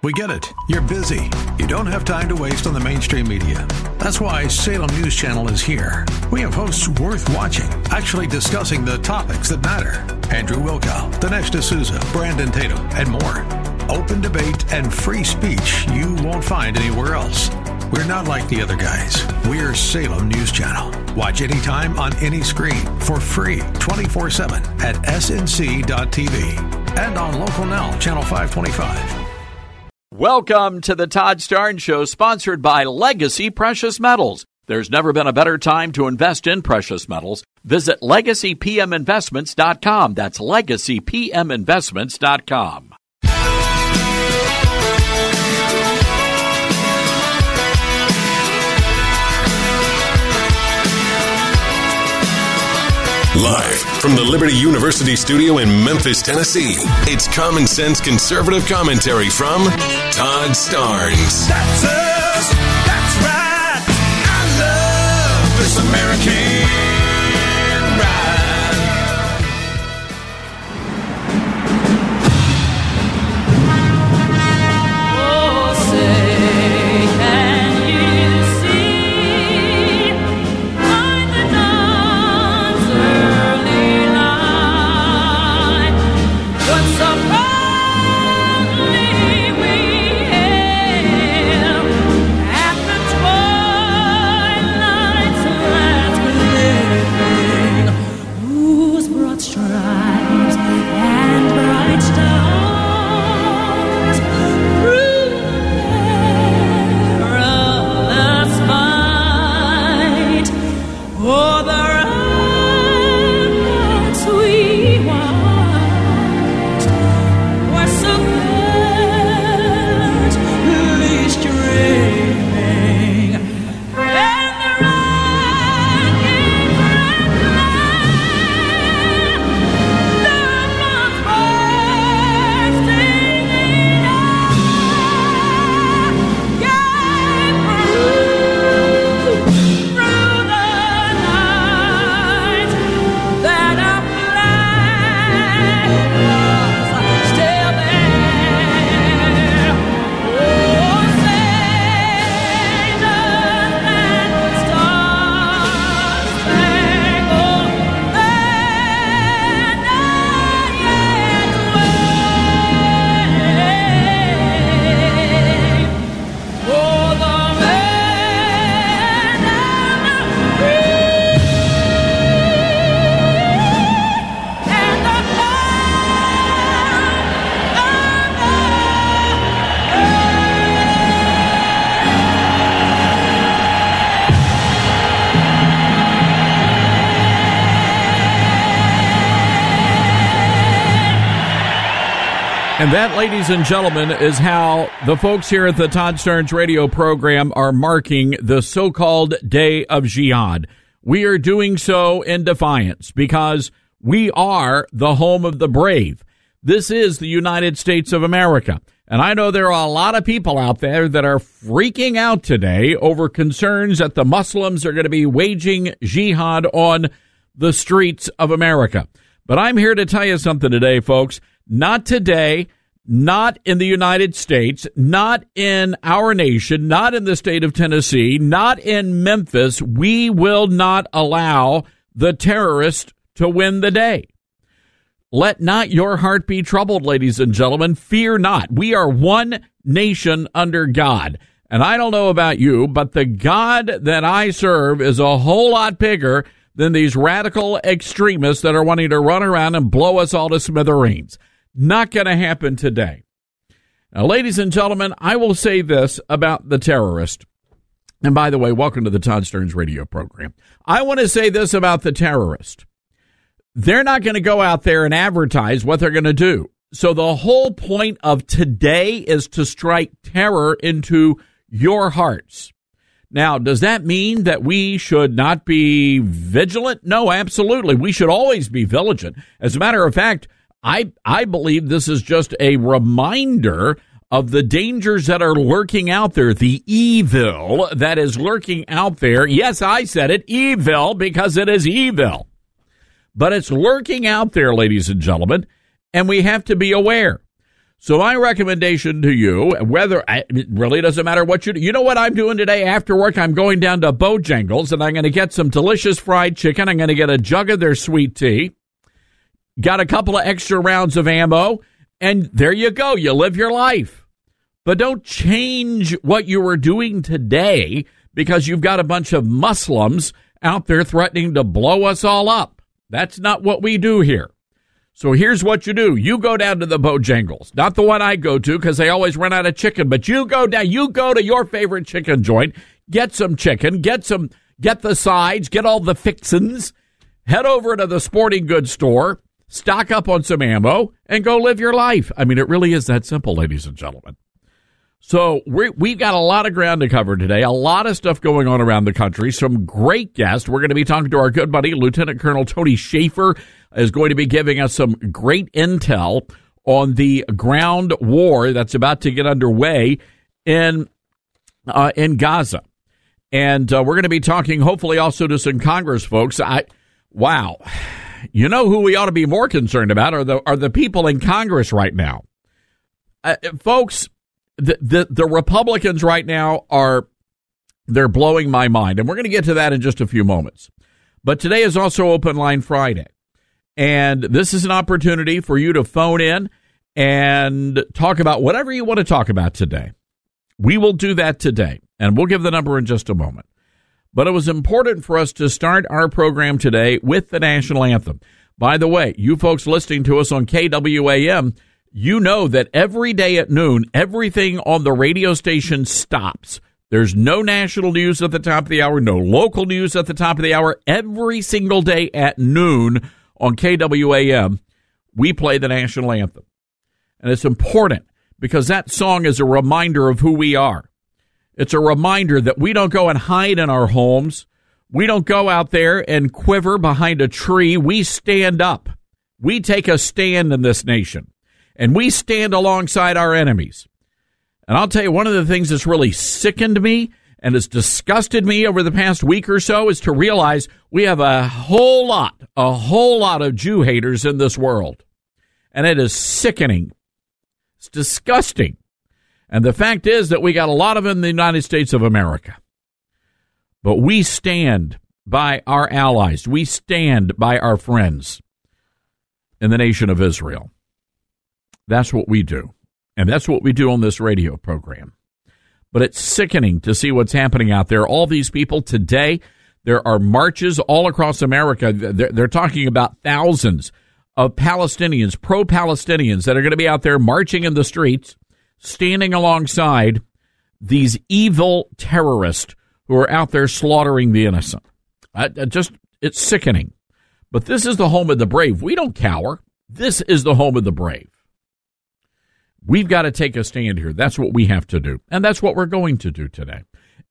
We get it. You're busy. You don't have time to waste on the mainstream media. That's why Salem News Channel is here. We have hosts worth watching, actually discussing the topics that matter. Andrew Wilkow, Dinesh D'Souza, Brandon Tatum, and more. Open debate and free speech you won't find anywhere else. We're not like the other guys. We're Salem News Channel. Watch anytime on any screen for free 24/7 at snc.tv and on Local Now, Channel 525. Welcome to the Todd Starnes Show, sponsored by Legacy Precious Metals. There's never been a better time to invest in precious metals. Visit LegacyPMInvestments.com. That's LegacyPMInvestments.com. Live from the Liberty University studio in Memphis, Tennessee, it's Common Sense Conservative Commentary from Todd Starnes. That's us. That's right. I love this American ride. Oh, say, can you see by the dawn's early light what so proudly we hailed at the twilight's last gleaming, whose broad stripes and bright stars through the perilous fight o'er the ramparts we watched were so gallantly streaming, and the ranking red flag, the guns bursting in air, gave proof through the night that our flag was still there. Oh, sailors and star-spangled banner yet wave for the men and the free, and the And that, ladies and gentlemen, is how the folks here at the Todd Starnes radio program are marking the so-called Day of Jihad. We are doing so in defiance because we are the home of the brave. This is the United States of America. And I know there are a lot of people out there that are freaking out today over concerns that the Muslims are going to be waging jihad on the streets of America. But I'm here to tell you something today, folks. Not today, not in the United States, not in our nation, not in the state of Tennessee, not in Memphis. We will not allow the terrorists to win the day. Let not your heart be troubled, ladies and gentlemen. Fear not. We are one nation under God. And I don't know about you, but the God that I serve is a whole lot bigger than these radical extremists that are wanting to run around and blow us all to smithereens. Not going to happen today. Now, ladies and gentlemen, I will say this about the terrorist. And by the way, welcome to the Todd Starnes radio program. I want to say this about the terrorist. They're not going to go out there and advertise what they're going to do. So the whole point of today is to strike terror into your hearts. Now, does that mean that we should not be vigilant? No, absolutely. We should always be vigilant. As a matter of fact, I believe this is just a reminder of the dangers that are lurking out there, the evil that is lurking out there. Yes, I said it, evil, because it is evil. But it's lurking out there, ladies and gentlemen, and we have to be aware. So my recommendation to you, it really doesn't matter what you do. You know what I'm doing today after work? I'm going down to Bojangles, and I'm going to get some delicious fried chicken. I'm going to get a jug of their sweet tea. Got a couple of extra rounds of ammo, and there you go. You live your life. But don't change what you were doing today because you've got a bunch of Muslims out there threatening to blow us all up. That's not what we do here. So here's what you do. You go down to the Bojangles, not the one I go to because they always run out of chicken, but you go to your favorite chicken joint, get some chicken, get the sides, get all the fixins, head over to the sporting goods store, stock up on some ammo, and go live your life. I mean, it really is that simple, ladies and gentlemen. So we've got a lot of ground to cover today, a lot of stuff going on around the country, some great guests. We're going to be talking to our good buddy, Lieutenant Colonel Tony Shaffer, is going to be giving us some great intel on the ground war that's about to get underway in Gaza. And we're going to be talking, hopefully, also to some Congress folks. Wow. You know who we ought to be more concerned about are the people in Congress right now. Folks, the Republicans right now they're blowing my mind. And we're going to get to that in just a few moments. But today is also Open Line Friday. And this is an opportunity for you to phone in and talk about whatever you want to talk about today. We will do that today, and we'll give the number in just a moment. But it was important for us to start our program today with the national anthem. By the way, you folks listening to us on KWAM, you know that every day at noon, everything on the radio station stops. There's no national news at the top of the hour, no local news at the top of the hour. Every single day at noon on KWAM, we play the national anthem. And it's important because that song is a reminder of who we are. It's a reminder that we don't go and hide in our homes. We don't go out there and quiver behind a tree. We stand up. We take a stand in this nation. And we stand alongside our enemies. And I'll tell you, one of the things that's really sickened me and has disgusted me over the past week or so is to realize we have a whole lot of Jew haters in this world. And it is sickening. It's disgusting. And the fact is that we got a lot of them in the United States of America. But we stand by our allies. We stand by our friends in the nation of Israel. That's what we do. And that's what we do on this radio program. But it's sickening to see what's happening out there. All these people today, there are marches all across America. They're talking about thousands of Palestinians, pro-Palestinians, that are going to be out there marching in the streets, standing alongside these evil terrorists who are out there slaughtering the innocent. It's sickening. But this is the home of the brave. We don't cower. This is the home of the brave. We've got to take a stand here. That's what we have to do. And that's what we're going to do today.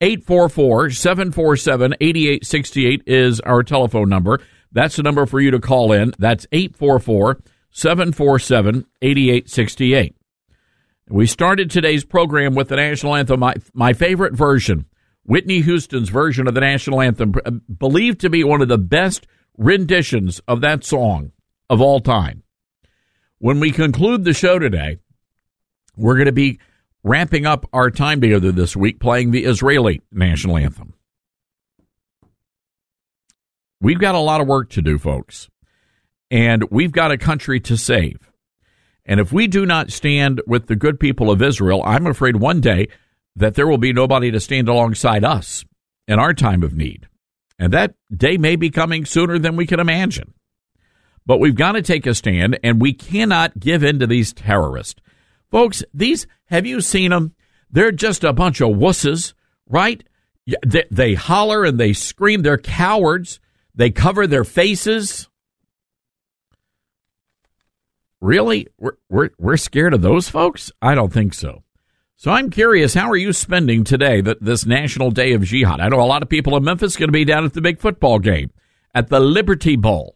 844-747-8868 is our telephone number. That's the number for you to call in. That's 844-747-8868. We started today's program with the national anthem, my favorite version, Whitney Houston's version of the national anthem, believed to be one of the best renditions of that song of all time. When we conclude the show today, we're going to be wrapping up our time together this week playing the Israeli national anthem. We've got a lot of work to do, folks, and we've got a country to save. And if we do not stand with the good people of Israel, I'm afraid one day that there will be nobody to stand alongside us in our time of need. And that day may be coming sooner than we can imagine. But we've got to take a stand, and we cannot give in to these terrorists. Folks, have you seen them? They're just a bunch of wusses, right? They holler and they scream. They're cowards. They cover their faces. Really? We're scared of those folks? I don't think so. So I'm curious, how are you spending today, this National Day of Jihad? I know a lot of people in Memphis are going to be down at the big football game, at the Liberty Bowl.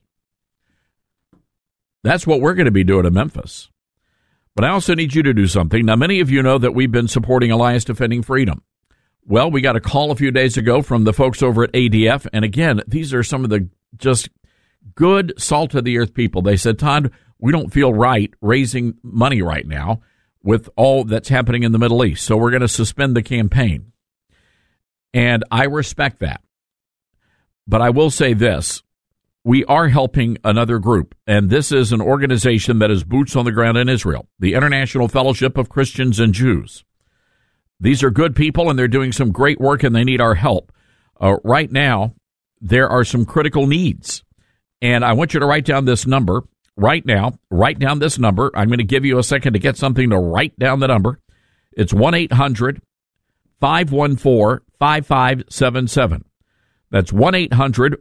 That's what we're going to be doing in Memphis. But I also need you to do something. Now, many of you know that we've been supporting Alliance Defending Freedom. Well, we got a call a few days ago from the folks over at ADF. And again, these are some of the just good salt of the earth people. They said, Todd, we don't feel right raising money right now. with all that's happening in the Middle East. So we're going to suspend the campaign. And I respect that. But I will say this. We are helping another group, and this is an organization that is boots on the ground in Israel, the International Fellowship of Christians and Jews. These are good people, and they're doing some great work, and they need our help. Right now, there are some critical needs, and I want you to write down this number right now. Write down this number. I'm going to give you a second to get something to write down the number. It's 1-800-514-5577. That's 1-800-514-5577,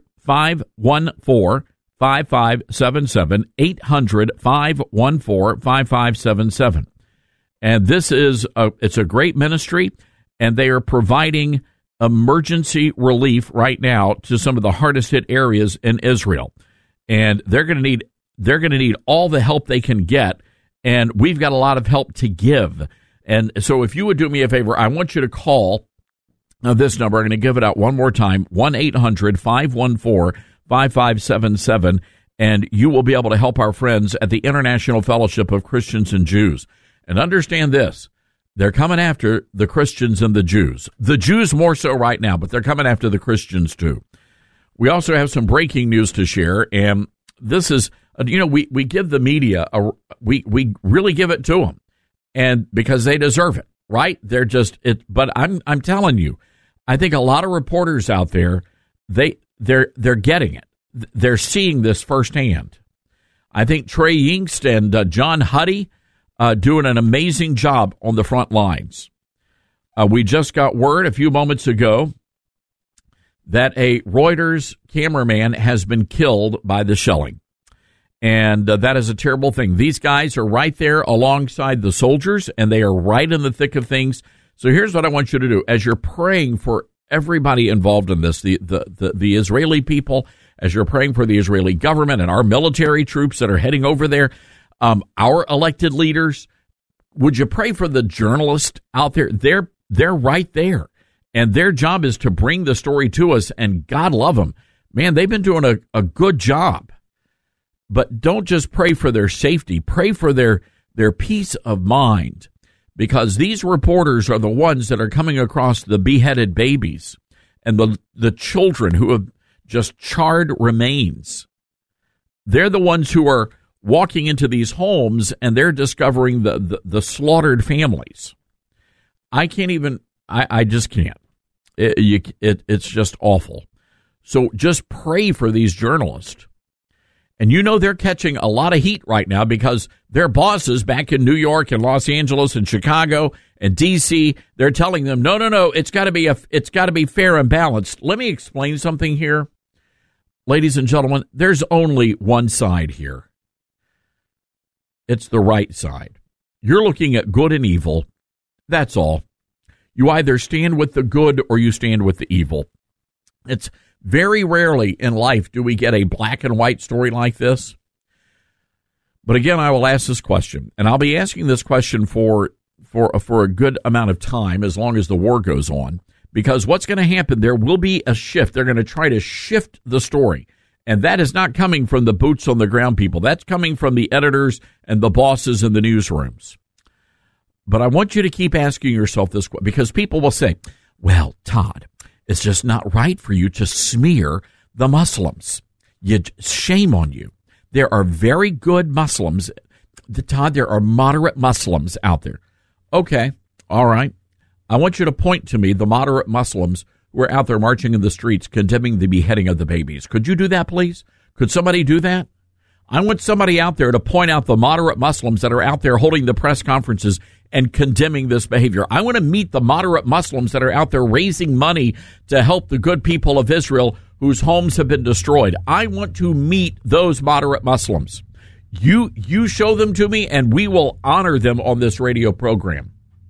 800-514-5577. And this is it's a great ministry, and they are providing emergency relief right now to some of the hardest hit areas in Israel. And they're going to need all the help they can get, and we've got a lot of help to give. And so if you would do me a favor, I want you to call this number. I'm going to give it out one more time, 1-800-514-5577, and you will be able to help our friends at the International Fellowship of Christians and Jews. And understand this, they're coming after the Christians and the Jews more so right now, but they're coming after the Christians too. We also have some breaking news to share, and this is, we give the media, we really give it to them, and because they deserve it, right? They're just, but I'm telling you, I think a lot of reporters out there, they're getting it. They're seeing this firsthand. I think Trey Yingst and John Huddy doing an amazing job on the front lines. We just got word a few moments ago that a Reuters cameraman has been killed by the shelling. And that is a terrible thing. These guys are right there alongside the soldiers, and they are right in the thick of things. So here's what I want you to do. As you're praying for everybody involved in this, the Israeli people, as you're praying for the Israeli government and our military troops that are heading over there, our elected leaders, would you pray for the journalists out there? They're right there, and their job is to bring the story to us, and God love them. Man, they've been doing a good job. But don't just pray for their safety. Pray for their peace of mind, because these reporters are the ones that are coming across the beheaded babies and the children who have just charred remains. They're the ones who are walking into these homes, and they're discovering the slaughtered families. I can't even, I just can't. It's just awful. So just pray for these journalists. And they're catching a lot of heat right now because their bosses back in New York and Los Angeles and Chicago and D.C., they're telling them, no, it's got to be fair and balanced. Let me explain something here. Ladies and gentlemen, there's only one side here. It's the right side. You're looking at good and evil. That's all. You either stand with the good or you stand with the evil. It's very rarely in life do we get a black and white story like this. But again, I will ask this question, and I'll be asking this question for a good amount of time, as long as the war goes on, because what's going to happen, there will be a shift. They're going to try to shift the story, and that is not coming from the boots on the ground people. That's coming from the editors and the bosses in the newsrooms. But I want you to keep asking yourself this, because people will say, well, Todd, it's just not right for you to smear the Muslims. Shame on you. There are very good Muslims. Todd, there are moderate Muslims out there. Okay, all right. I want you to point to me the moderate Muslims who are out there marching in the streets condemning the beheading of the babies. Could you do that, please? Could somebody do that? I want somebody out there to point out the moderate Muslims that are out there holding the press conferences and condemning this behavior. I want to meet the moderate Muslims that are out there raising money to help the good people of Israel whose homes have been destroyed. I want to meet those moderate Muslims. You show them to me, and we will honor them on this radio program.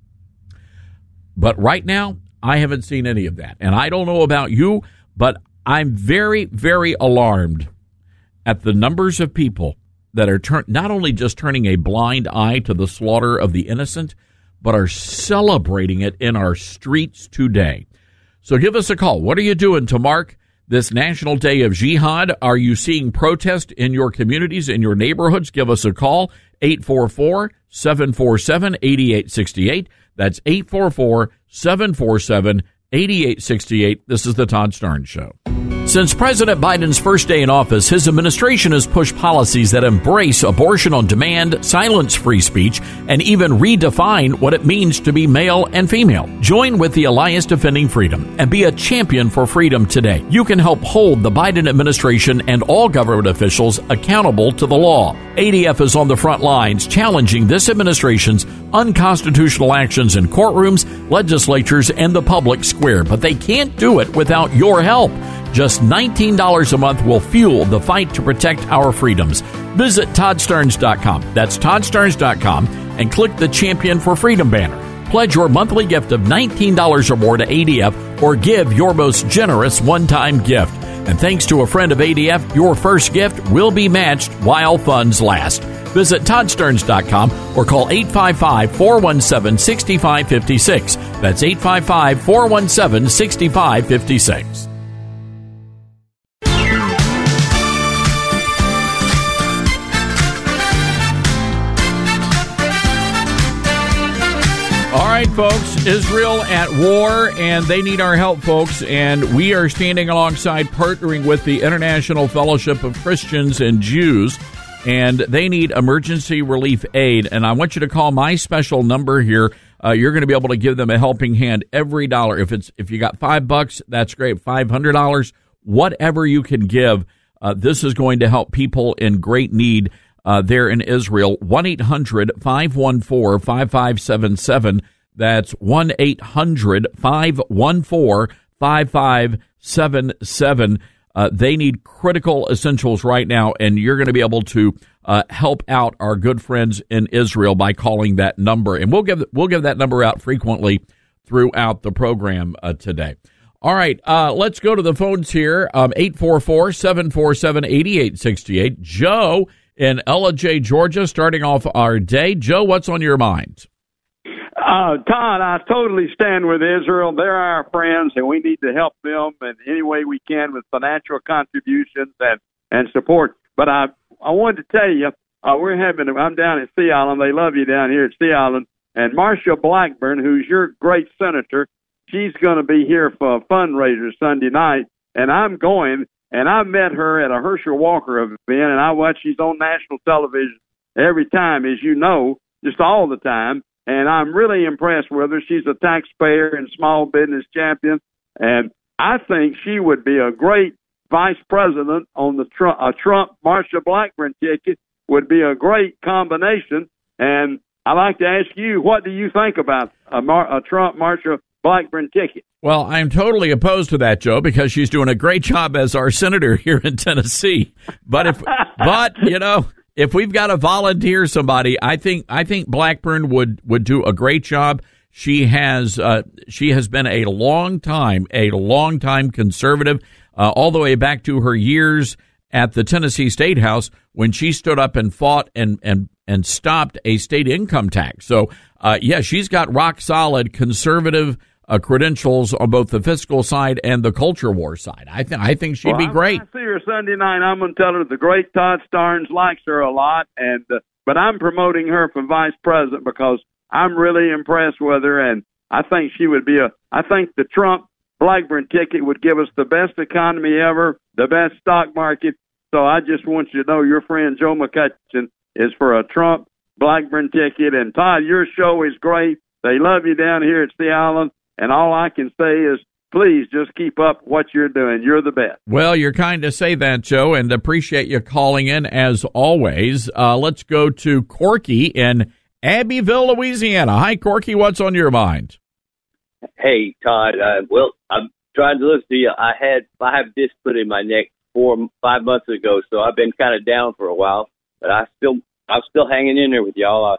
But right now, I haven't seen any of that. And I don't know about you, but I'm very, very alarmed at the numbers of people that are not only just turning a blind eye to the slaughter of the innocent, but are celebrating it in our streets today. So give us a call. What are you doing to mark this National Day of Jihad. Are you seeing protest in your communities, in your neighborhoods? Give us a call, 844-747-8868. That's 844-747-8868. This is the Todd Starnes Show. Since President Biden's first day in office, his administration has pushed policies that embrace abortion on demand, silence free speech, and even redefine what it means to be male and female. Join with the Alliance Defending Freedom and be a champion for freedom today. You can help hold the Biden administration and all government officials accountable to the law. ADF is on the front lines challenging this administration's unconstitutional actions in courtrooms, legislatures, and the public square, but they can't do it without your help. Just $19 a month will fuel the fight to protect our freedoms. Visit ToddStarnes.com. That's ToddStarnes.com and click the Champion for Freedom banner. Pledge your monthly gift of $19 or more to ADF or give your most generous one-time gift. And thanks to a friend of ADF, your first gift will be matched while funds last. Visit ToddStarnes.com or call 855-417-6556. That's 855-417-6556. All right, folks, Israel at war, and they need our help, folks, and we are standing alongside, partnering with the International Fellowship of Christians and Jews, and they need emergency relief aid, and I want you to call my special number here. You're going to be able to give them a helping hand every dollar. If you got $5, that's great. $500, whatever you can give, this is going to help people in great need there in Israel. 1-800-514-5577. That's 1-800-514-5577. They need critical essentials right now, and you're going to be able to help out our good friends in Israel by calling that number. And we'll give that number out frequently throughout the program today. All right, let's go to the phones here. 844-747-8868. Joe in Ellijay, Georgia, starting off our day. Joe, what's on your mind? Todd, I totally stand with Israel. They're our friends, and we need to help them in any way we can with financial contributions and support. But I wanted to tell you, I'm down at Sea Island. They love you down here at Sea Island. And Marsha Blackburn, who's your great senator, she's going to be here for a fundraiser Sunday night, and I'm going. And I met her at a Herschel Walker event, and I watch. She's on national television every time, as you know, just all the time. And I'm really impressed with her. She's a taxpayer and small business champion, and I think she would be a great vice president on the Trump Marsha Blackburn ticket. Would be a great combination. And I'd like to ask you, what do you think about a Trump Marsha Blackburn ticket? Well, I'm totally opposed to that, Joe, because she's doing a great job as our senator here in Tennessee. But if we've got to volunteer somebody, I think Blackburn would do a great job. She has been a long time conservative, all the way back to her years at the Tennessee State House when she stood up and fought and stopped a state income tax. So, she's got rock solid conservative credentials on both the fiscal side and the culture war side. I think she'd be great. I see her Sunday night. I'm going to tell her the great Todd Starnes likes her a lot, but I'm promoting her for vice president because I'm really impressed with her, and I think she would be I think the Trump Blackburn ticket would give us the best economy ever, the best stock market. So I just want you to know your friend Joe McCutcheon is for a Trump Blackburn ticket. And Todd, your show is great. They love you down here at Sea Island. And all I can say is, please just keep up what you're doing. You're the best. Well, you're kind to say that, Joe, and appreciate you calling in as always. Let's go to Corky in Abbeville, Louisiana. Hi, Corky. What's on your mind? Hey, Todd. Well, I'm trying to listen to you. I have disc put in my neck 4-5 months ago, so I've been kind of down for a while. But I'm still hanging in there with y'all.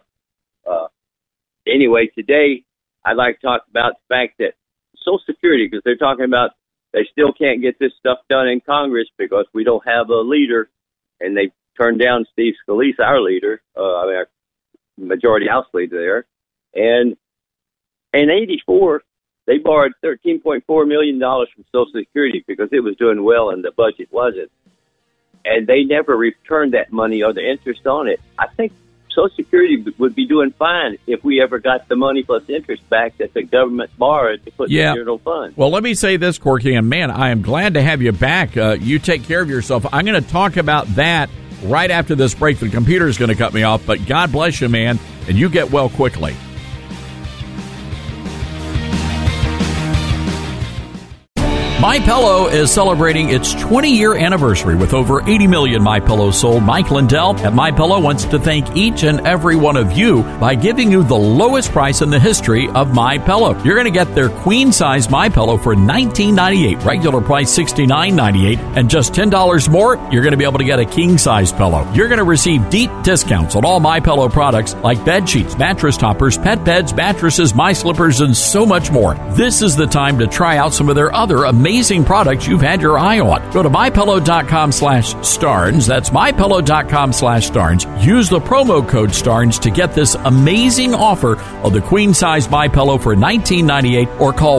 Anyway, today I'd like to talk about the fact that Social Security, because they're talking about they still can't get this stuff done in Congress because we don't have a leader, and they turned down Steve Scalise, our leader, our majority House leader there. And in 84, They borrowed $13.4 million from Social Security because it was doing well and the budget wasn't. And they never returned that money or the interest on it. I think Social Security would be doing fine if we ever got the money plus interest back that the government borrowed to put in the general fund. Well, let me say this, Corky, and man, I am glad to have you back. You take care of yourself. I'm going to talk about that right after this break. The computer's going to cut me off, but God bless you, man, and you get well quickly. MyPillow is celebrating its 20-year anniversary with over 80 million MyPillows sold. Mike Lindell at MyPillow wants to thank each and every one of you by giving you the lowest price in the history of MyPillow. You're going to get their queen-size MyPillow for $19.98, regular price $69.98, and just $10 more, you're going to be able to get a king-size pillow. You're going to receive deep discounts on all MyPillow products like bed sheets, mattress toppers, pet beds, mattresses, my slippers, and so much more. This is the time to try out some of their other amazing products you've had your eye on. Go to MyPillow.com/Starnes. That's MyPillow.com/Starnes. Use the promo code Starnes to get this amazing offer of the queen-size MyPillow for $19.98 or call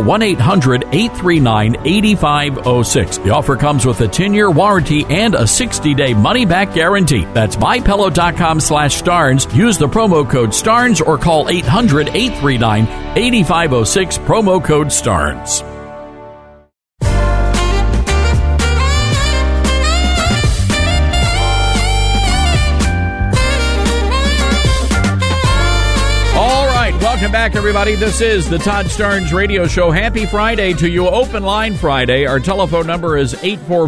1-800-839-8506. The offer comes with a 10-year warranty and a 60-day money-back guarantee. That's MyPillow.com/Starnes. Use the promo code Starnes or call 800-839-8506. Promo code Starnes. Welcome back, everybody. This is the Todd Starnes Radio Show. Happy Friday to you. Open Line Friday. Our telephone number is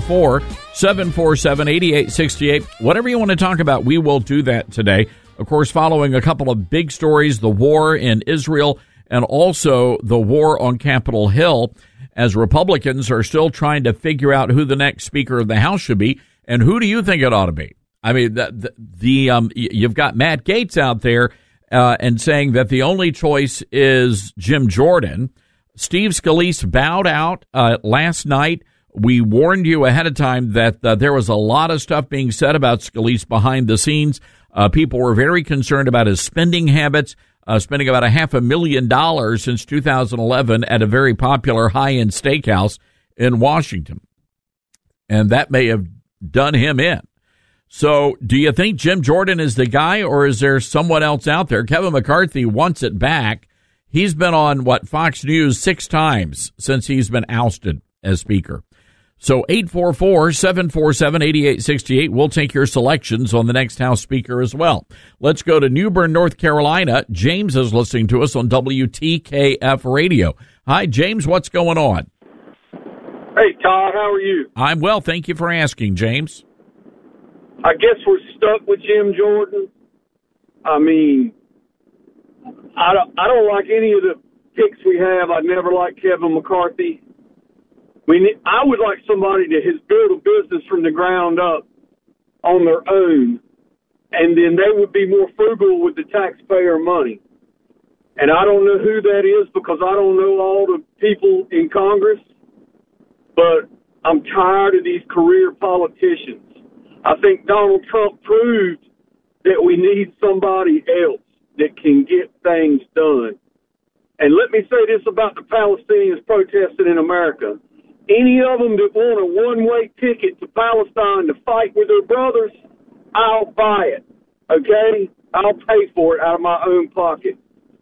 844-747-8868. Whatever you want to talk about, we will do that today. Of course, following a couple of big stories, the war in Israel and also the war on Capitol Hill, as Republicans are still trying to figure out who the next Speaker of the House should be. And who do you think it ought to be? I mean, you've got Matt Gaetz out there and saying that the only choice is Jim Jordan. Steve Scalise bowed out last night. We warned you ahead of time that there was a lot of stuff being said about Scalise behind the scenes. People were very concerned about his spending habits, spending about $500,000 since 2011 at a very popular high-end steakhouse in Washington. And that may have done him in. So do you think Jim Jordan is the guy, or is there someone else out there? Kevin McCarthy wants it back. He's been on, Fox News 6 times since he's been ousted as Speaker. So 844-747-8868. We'll take your selections on the next House Speaker as well. Let's go to New Bern, North Carolina. James is listening to us on WTKF Radio. Hi, James. What's going on? Hey, Todd. How are you? I'm well. Thank you for asking, James. I guess we're stuck with Jim Jordan. I mean, I don't like any of the picks we have. I never liked Kevin McCarthy. I would like somebody that has built a business from the ground up on their own, and then they would be more frugal with the taxpayer money. And I don't know who that is because I don't know all the people in Congress, but I'm tired of these career politicians. I think Donald Trump proved that we need somebody else that can get things done. And let me say this about the Palestinians protesting in America. Any of them that want a one-way ticket to Palestine to fight with their brothers, I'll buy it, okay? I'll pay for it out of my own pocket.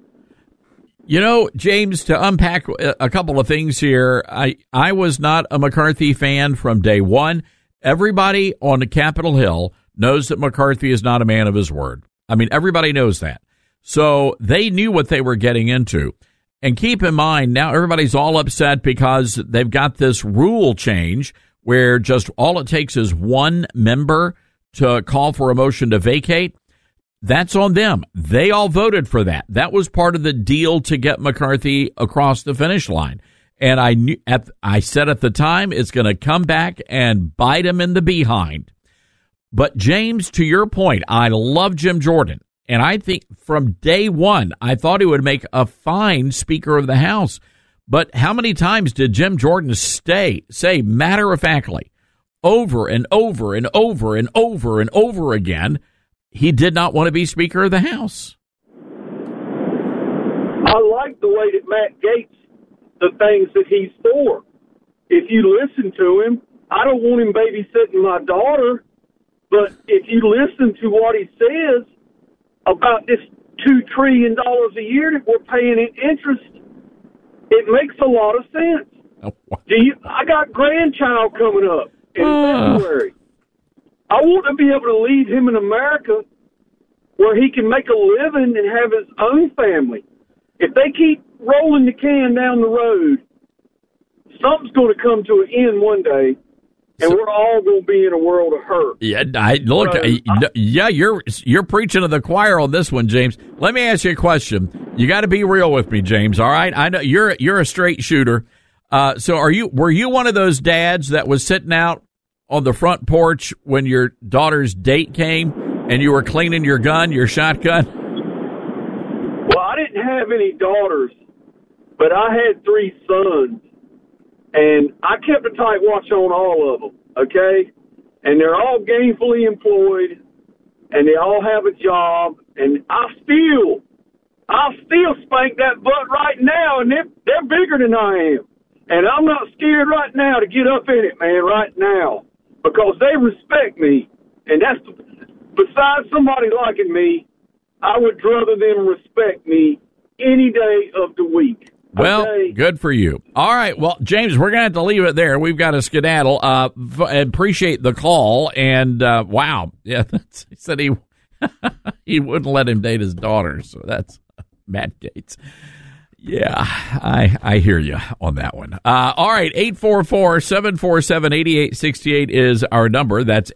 You know, James, to unpack a couple of things here, I was not a McCarthy fan from day one. Everybody on the Capitol Hill knows that McCarthy is not a man of his word. I mean, everybody knows that. So they knew what they were getting into. And keep in mind, now everybody's all upset because they've got this rule change where just all it takes is one member to call for a motion to vacate. That's on them. They all voted for that. That was part of the deal to get McCarthy across the finish line. And I said at the time, it's going to come back and bite him in the behind. But James, to your point, I love Jim Jordan. And I think from day one, I thought he would make a fine Speaker of the House. But how many times did Jim Jordan say matter-of-factly, over and over and over and over and over again, he did not want to be Speaker of the House? I like the way that Matt Gaetz the things that he's for. If you listen to him, I don't want him babysitting my daughter, but if you listen to what he says about this $2 trillion a year that we're paying in interest, it makes a lot of sense. I got grandchild coming up in February. I want to be able to leave him in America where he can make a living and have his own family. If they keep rolling the can down the road, something's going to come to an end one day, and we're all going to be in a world of hurt. Yeah, you're preaching to the choir on this one, James. Let me ask you a question. You got to be real with me, James. All right, I know you're a straight shooter. So were you one of those dads that was sitting out on the front porch when your daughter's date came and you were cleaning your gun, your shotgun? Well, I didn't have any daughters, but I had 3 sons, and I kept a tight watch on all of them, okay? And they're all gainfully employed, and they all have a job, and I'll still spank that butt right now, and they're bigger than I am. And I'm not scared right now to get up in it, man, right now, because they respect me. And that's, besides somebody liking me, I would rather them respect me any day of the week. Well, good for you. All right. Well, James, we're going to have to leave it there. We've got a skedaddle. Appreciate the call. And, wow. Yeah, he said he wouldn't let him date his daughter. So that's Matt Gaetz. Yeah, I hear you on that one. All right, 844-747-8868 is our number. That's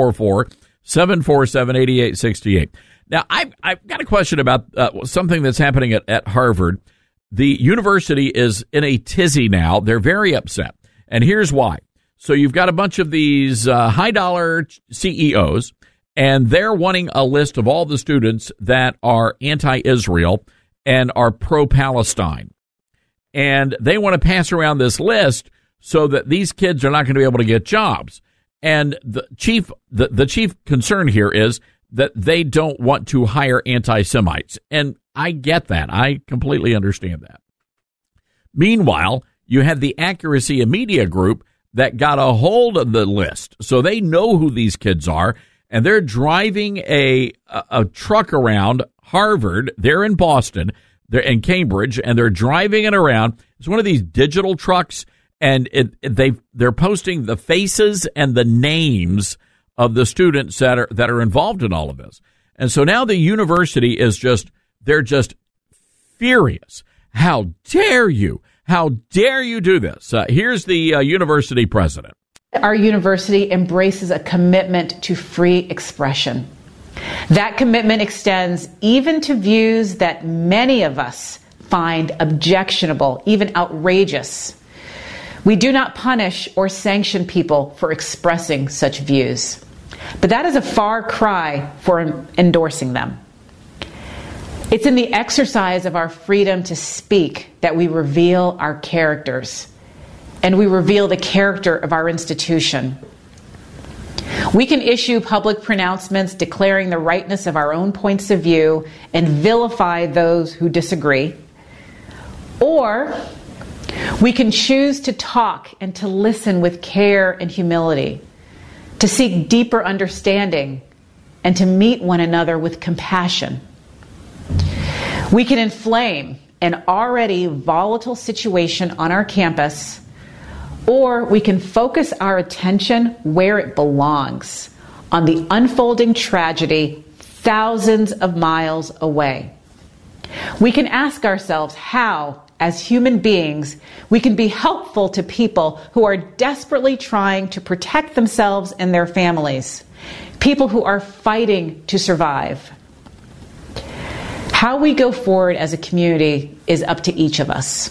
844-747-8868. Now, I've got a question about something that's happening at Harvard. The university is in a tizzy now. They're very upset, and here's why. So you've got a bunch of these high-dollar CEOs, and they're wanting a list of all the students that are anti-Israel and are pro-Palestine. And they want to pass around this list so that these kids are not going to be able to get jobs. And the chief concern here is that they don't want to hire anti-Semites. And I get that. I completely understand that. Meanwhile, you had the Accuracy of Media Group that got a hold of the list. So they know who these kids are, and they're driving a truck around Harvard. They're in Boston, they're in Cambridge, and they're driving it around. It's one of these digital trucks, and they're posting the faces and the names of the students that are involved in all of this. And so now the university they're just furious. How dare you? How dare you do this? Here's the university president. Our university embraces a commitment to free expression. That commitment extends even to views that many of us find objectionable, even outrageous. We do not punish or sanction people for expressing such views, but that is a far cry for endorsing them. It's in the exercise of our freedom to speak that we reveal our characters, and we reveal the character of our institution. We can issue public pronouncements declaring the rightness of our own points of view and vilify those who disagree. Or we can choose to talk and to listen with care and humility, to seek deeper understanding, and to meet one another with compassion. We can inflame an already volatile situation on our campus, or we can focus our attention where it belongs, on the unfolding tragedy thousands of miles away. We can ask ourselves how, as human beings, we can be helpful to people who are desperately trying to protect themselves and their families, people who are fighting to survive. How we go forward as a community is up to each of us.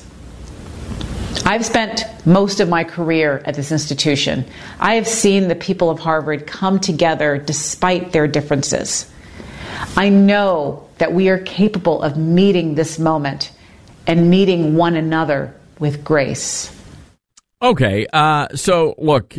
I've spent most of my career at this institution. I have seen the people of Harvard come together despite their differences. I know that we are capable of meeting this moment and meeting one another with grace. Okay, so look,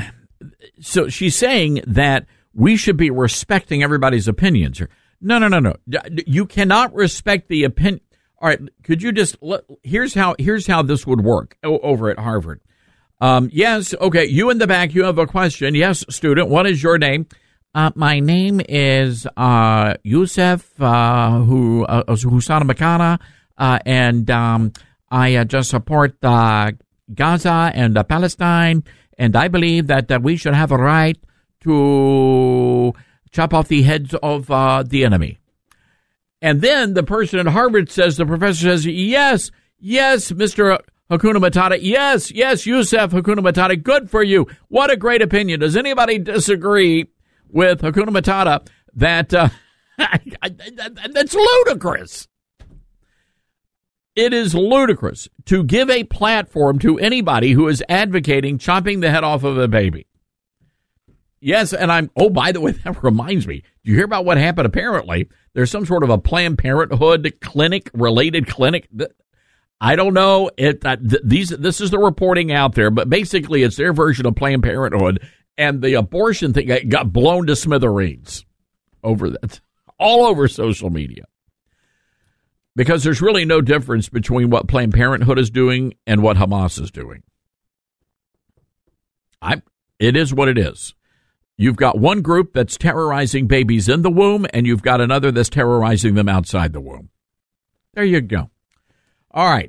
so she's saying that we should be respecting everybody's opinions. No. You cannot respect the opinion. All right, could you just here's how this would work over at Harvard. Yes, okay, you in the back, you have a question. Yes, student, what is your name? My name is Yusef Husana Makana, and I just support Gaza and Palestine, and I believe that we should have a right to chop off the heads of the enemy. And then the person at Harvard says, the professor says, yes, Mr. Hakuna Matata, yes, Yusef Hakuna Matata, good for you. What a great opinion. Does anybody disagree with Hakuna Matata that that's ludicrous? It is ludicrous to give a platform to anybody who is advocating chopping the head off of a baby. Yes, and by the way, that reminds me. Do you hear about what happened? Apparently, there's some sort of a Planned Parenthood related clinic. I don't know. This is the reporting out there, but basically it's their version of Planned Parenthood, and the abortion thing got blown to smithereens over that, all over social media. Because there's really no difference between what Planned Parenthood is doing and what Hamas is doing. It is what it is. You've got one group that's terrorizing babies in the womb, and you've got another that's terrorizing them outside the womb. There you go. All right,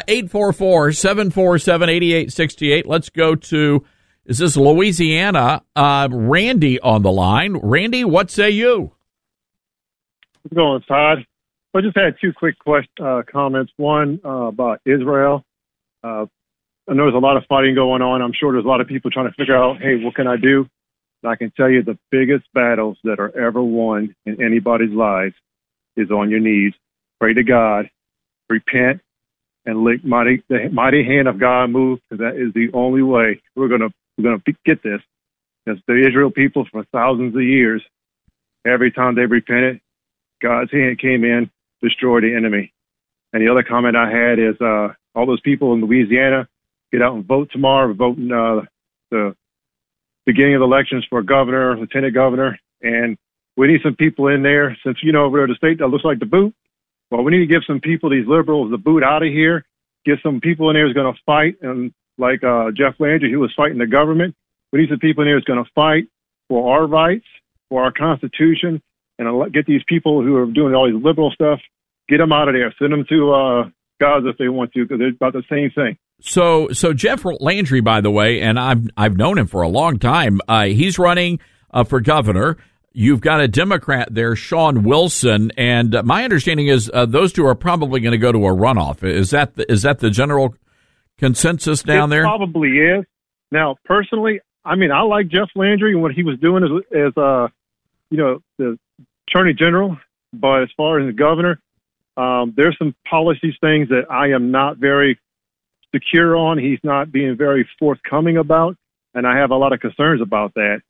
844-747-8868. Let's go to, is this Louisiana? Randy on the line. Randy, what say you? How's it going, Todd? I just had two quick comments. One about Israel. I know there's a lot of fighting going on. I'm sure there's a lot of people trying to figure out, hey, what can I do? And I can tell you the biggest battles that are ever won in anybody's lives is on your knees. Pray to God, repent, and let the mighty hand of God move, because that is the only way we're gonna get this. Because the Israel people for thousands of years, every time they repented, God's hand came in, destroyed the enemy. And the other comment I had is all those people in Louisiana, get out and vote tomorrow. Vote in the beginning of the elections for governor, lieutenant governor, and we need some people in there. Since, we're the state that looks like the boot, well, we need to give some people, these liberals, the boot out of here. Get some people in there who's going to fight, and like Jeff Landry, who was fighting the government. We need some people in there who's going to fight for our rights, for our Constitution, and get these people who are doing all these liberal stuff, get them out of there. Send them to Gaza if they want to, because they're about the same thing. So Jeff Landry, by the way, and I've known him for a long time. He's running for governor. You've got a Democrat there, Sean Wilson, and my understanding is those two are probably going to go to a runoff. Is that the general consensus down there? Probably is. Now, personally, I like Jeff Landry and what he was doing as the Attorney General, but as far as the governor, there's some policies things that I am not very secure on. He's not being very forthcoming about, and I have a lot of concerns about that.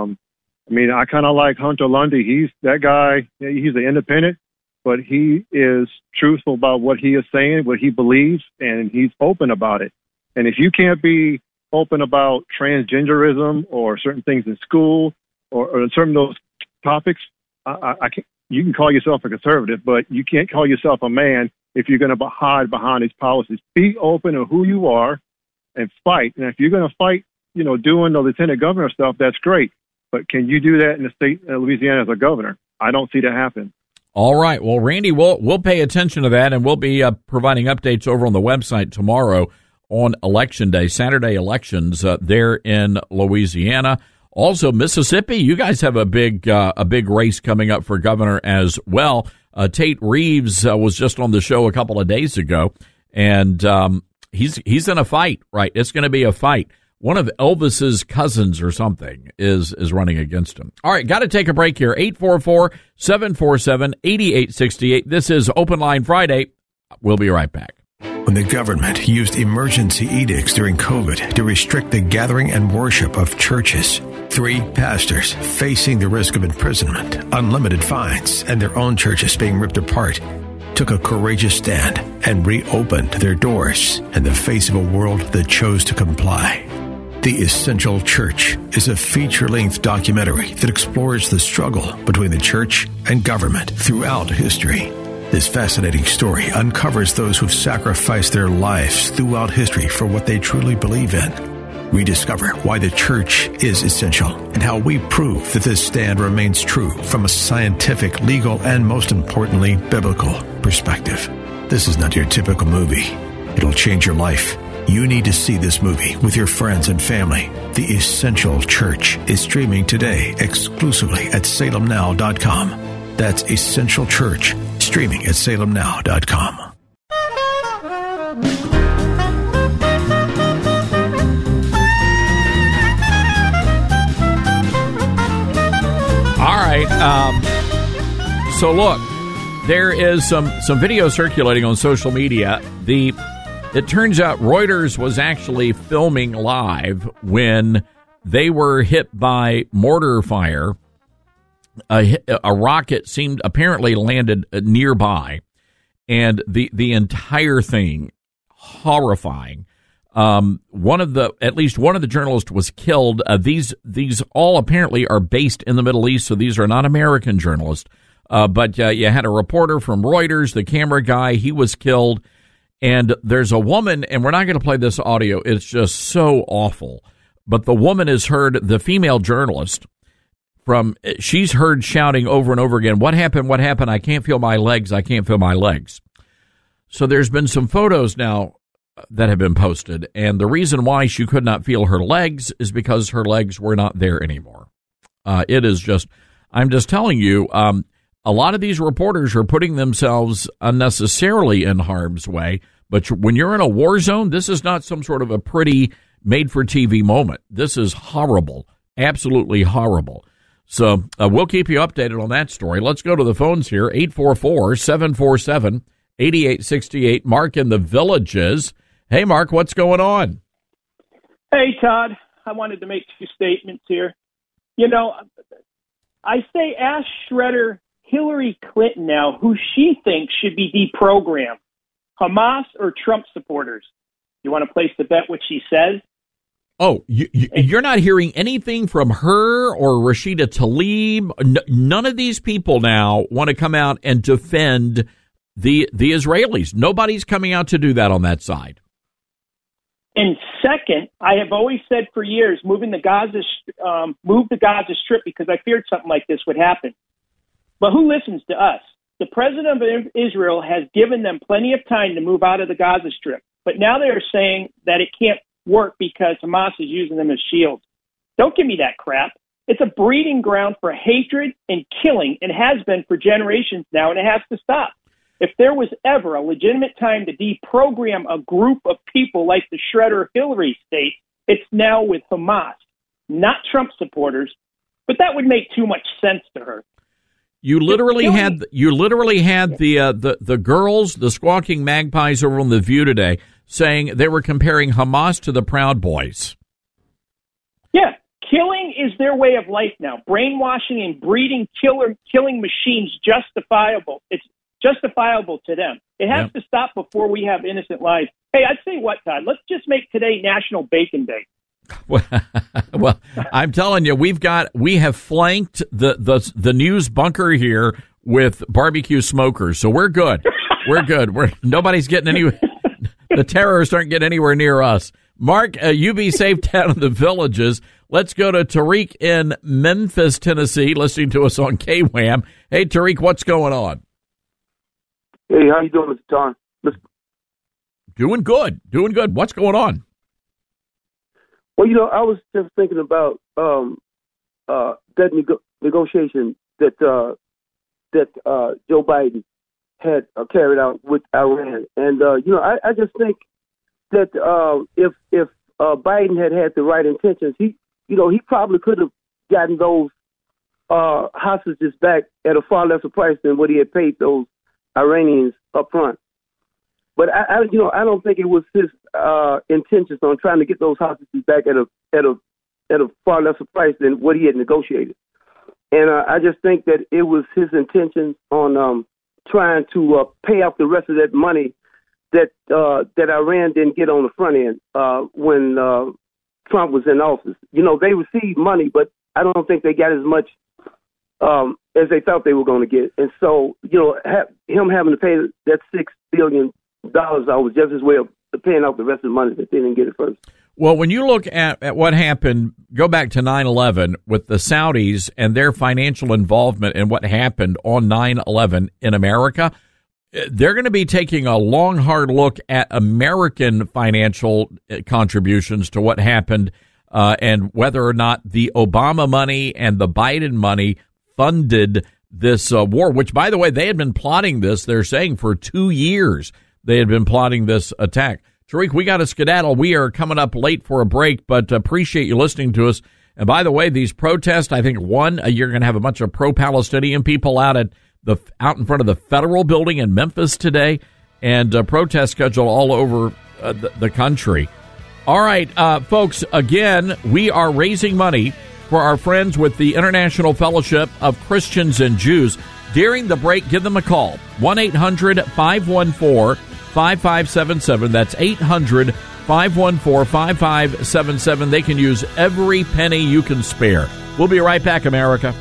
I kind of like Hunter Lundy. He's that guy. He's an independent, but he is truthful about what he is saying, what he believes, and he's open about it. And if you can't be open about transgenderism or certain things in school or certain those topics, I can't. You can call yourself a conservative, but you can't call yourself a man if you're going to hide behind these policies. Be open to who you are and fight. And if you're going to fight, doing the lieutenant governor stuff, that's great. But can you do that in the state of Louisiana as a governor? I don't see that happen. All right. Well, Randy, we'll pay attention to that, and we'll be providing updates over on the website tomorrow on Election Day, Saturday elections there in Louisiana. Also, Mississippi, you guys have a big race coming up for governor as well. Tate Reeves was just on the show a couple of days ago, and he's in a fight, right? It's going to be a fight. One of Elvis's cousins or something is running against him. All right, got to take a break here. 844-747-8868. This is Open Line Friday. We'll be right back. When the government used emergency edicts during COVID to restrict the gathering and worship of churches, 3 pastors facing the risk of imprisonment, unlimited fines, and their own churches being ripped apart took a courageous stand and reopened their doors in the face of a world that chose to comply. The Essential Church is a feature-length documentary that explores the struggle between the church and government throughout history. This fascinating story uncovers those who've sacrificed their lives throughout history for what they truly believe in. Rediscover why the church is essential and how we prove that this stand remains true from a scientific, legal, and most importantly, biblical perspective. This is not your typical movie. It'll change your life. You need to see this movie with your friends and family. The Essential Church is streaming today exclusively at salemnow.com. That's Essential Church, streaming at salemnow.com. All right. So look, there is some video circulating on social media. It turns out Reuters was actually filming live when they were hit by mortar fire. A rocket apparently landed nearby, and the entire thing horrifying. At least one of the journalists was killed. These all apparently are based in the Middle East, so these are not American journalists. But you had a reporter from Reuters, the camera guy, he was killed. And there's a woman, and we're not going to play this audio. It's just so awful. But the woman has heard, the female journalist, she's heard shouting over and over again, what happened? What happened? I can't feel my legs. I can't feel my legs. So there's been some photos now that have been posted. And the reason why she could not feel her legs is because her legs were not there anymore. I'm just telling you, a lot of these reporters are putting themselves unnecessarily in harm's way. But when you're in a war zone, this is not some sort of a pretty made-for-TV moment. This is horrible, absolutely horrible. So we'll keep you updated on that story. Let's go to the phones here, 844-747-8868. Mark in the Villages. Hey, Mark, what's going on? Hey, Todd. I wanted to make two statements here. You know, I say ask Shredder Hillary Clinton now who she thinks should be deprogrammed, Hamas or Trump supporters. You want to place the bet what she says? Oh, you're not hearing anything from her or Rashida Tlaib? None of these people now want to come out and defend the Israelis. Nobody's coming out to do that on that side. And second, I have always said for years, move the Gaza Strip because I feared something like this would happen. But who listens to us? The president of Israel has given them plenty of time to move out of the Gaza Strip. But now they are saying that it can't work because Hamas is using them as shields. Don't give me that crap. It's a breeding ground for hatred and killing and has been for generations now, and it has to stop. If there was ever a legitimate time to deprogram a group of people like the Shredder Hillary state, it's now with Hamas, not Trump supporters. But that would make too much sense to her. You literally had the girls, the Squawking Magpies over on The View today saying they were comparing Hamas to the Proud Boys. Yeah, killing is their way of life now. Brainwashing and breeding killing machines justifiable. It's justifiable to them. It has to stop before we have innocent lives. Hey, I'd say what, Todd? Let's just make today National Bacon Day. Well, I'm telling you, we have flanked the news bunker here with barbecue smokers, so we're good. We're good. Nobody's getting any. The terrorists aren't getting anywhere near us. Mark, you be safe down in the Villages. Let's go to Tariq in Memphis, Tennessee, listening to us on KWAM. Hey, Tariq, what's going on? Hey, how you doing, Mr. Tom? Doing good. What's going on? Well, you know, I was just thinking about that negotiation that Joe Biden had carried out with Iran, and you know, I just think that if Biden had the right intentions, he probably could have gotten those hostages back at a far lesser price than what he had paid those Iranians up front. But I don't think it was his intentions on trying to get those hostages back at a far lesser price than what he had negotiated. And I just think that it was his intentions on trying to pay off the rest of that money that Iran didn't get on the front end when Trump was in office. You know, they received money, but I don't think they got as much as they thought they were going to get. And so, him having to pay that $6 billion was just as well paying out the rest of the money that they didn't get at first. Well, when you look at what happened, go back to 9/11 with the Saudis and their financial involvement in what happened on 9/11 in America, they're going to be taking a long, hard look at American financial contributions to what happened and whether or not the Obama money and the Biden money funded this war, which, by the way, they had been plotting this, they're saying, for 2 years. They had been plotting this attack. Tariq, we got to skedaddle. We are coming up late for a break, but appreciate you listening to us. And by the way, these protests, I think, you're going to have a bunch of pro-Palestinian people out in front of the federal building in Memphis today, and protests scheduled all over the country. All right, folks, again, we are raising money for our friends with the International Fellowship of Christians and Jews. During the break, give them a call, 1-800-514-5577. That's 800-514-5577. They can use every penny you can spare. We'll be right back, America.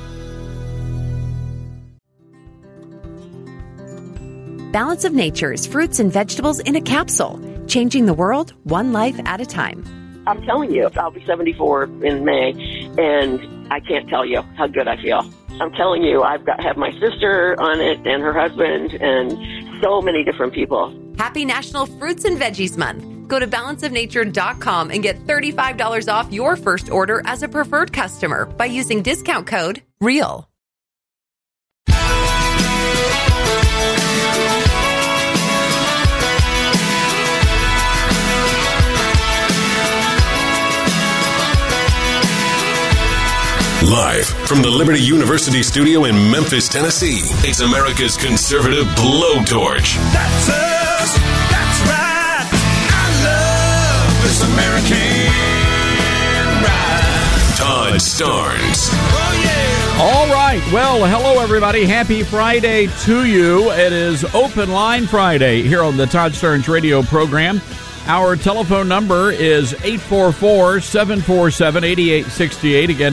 Balance of Nature's fruits and vegetables in a capsule, changing the world one life at a time. I'm telling you, I'll be 74 in May, and I can't tell you how good I feel. I'm telling you, have my sister on it and her husband and so many different people. Happy National Fruits and Veggies Month. Go to balanceofnature.com and get $35 off your first order as a preferred customer by using discount code REAL. Live from the Liberty University studio in Memphis, Tennessee, it's America's conservative blowtorch. That's us. That's right. I love this American ride. Todd Starnes. Oh, yeah. All right. Well, hello, everybody. Happy Friday to you. It is Open Line Friday here on the Todd Starnes radio program. Our telephone number is 844-747-8868. Again,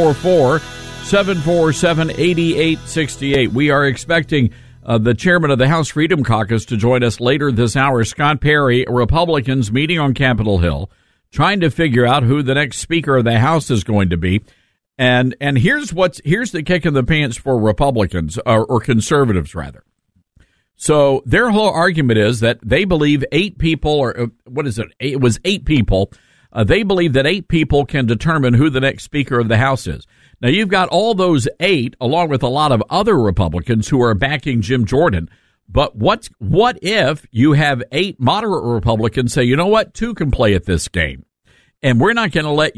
844-747-8868. We are expecting the chairman of the House Freedom Caucus to join us later this hour, Scott Perry. Republicans meeting on Capitol Hill, trying to figure out who the next Speaker of the House is going to be. And here's the kick in the pants for Republicans, or conservatives, rather. So their whole argument is that they believe 8 people, or what is it? It was 8 people. They believe that 8 people can determine who the next Speaker of the House is. Now, you've got all those 8, along with a lot of other Republicans who are backing Jim Jordan. But what if you have 8 moderate Republicans say, you know what, 2 can play at this game, and we're not going to let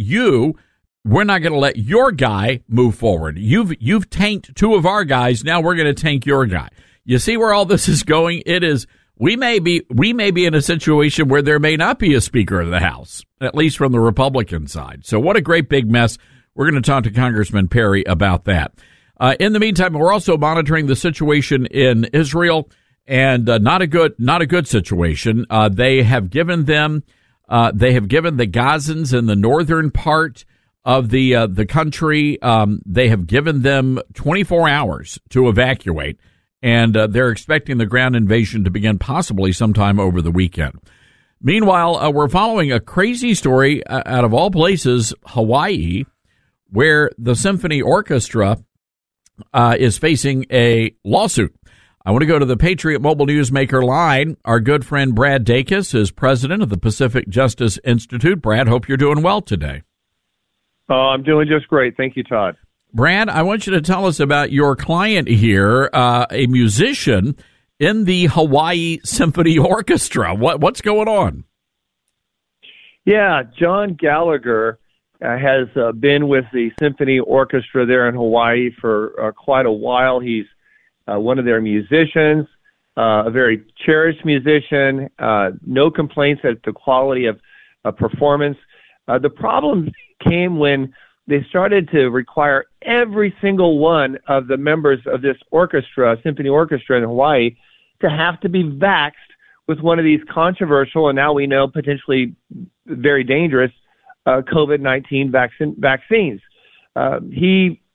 your guy move forward. You've tanked 2 of our guys. Now we're going to tank your guy. You see where all this is going? It is, we may be in a situation where there may not be a Speaker of the House, at least from the Republican side. So what a great big mess. We're going to talk to Congressman Perry about that. In the meantime, we're also monitoring the situation in Israel, and not a good situation. They have given the Gazans in the northern part of the country, they have given them 24 hours to evacuate. And they're expecting the ground invasion to begin possibly sometime over the weekend. Meanwhile, we're following a crazy story out of all places, Hawaii, where the symphony orchestra is facing a lawsuit. I want to go to the Patriot Mobile Newsmaker line. Our good friend Brad Dacus is president of the Pacific Justice Institute. Brad, hope you're doing well today. I'm doing just great. Thank you, Todd. Brad, I want you to tell us about your client here, a musician in the Hawaii Symphony Orchestra. What's going on? Yeah, John Gallagher has been with the Symphony Orchestra there in Hawaii for quite a while. He's one of their musicians, a very cherished musician, no complaints at the quality of performance. The problem came when they started to require every single one of the members of this orchestra, symphony orchestra in Hawaii, to have to be vaxxed with one of these controversial, and now we know potentially very dangerous, COVID-19 vaccines. He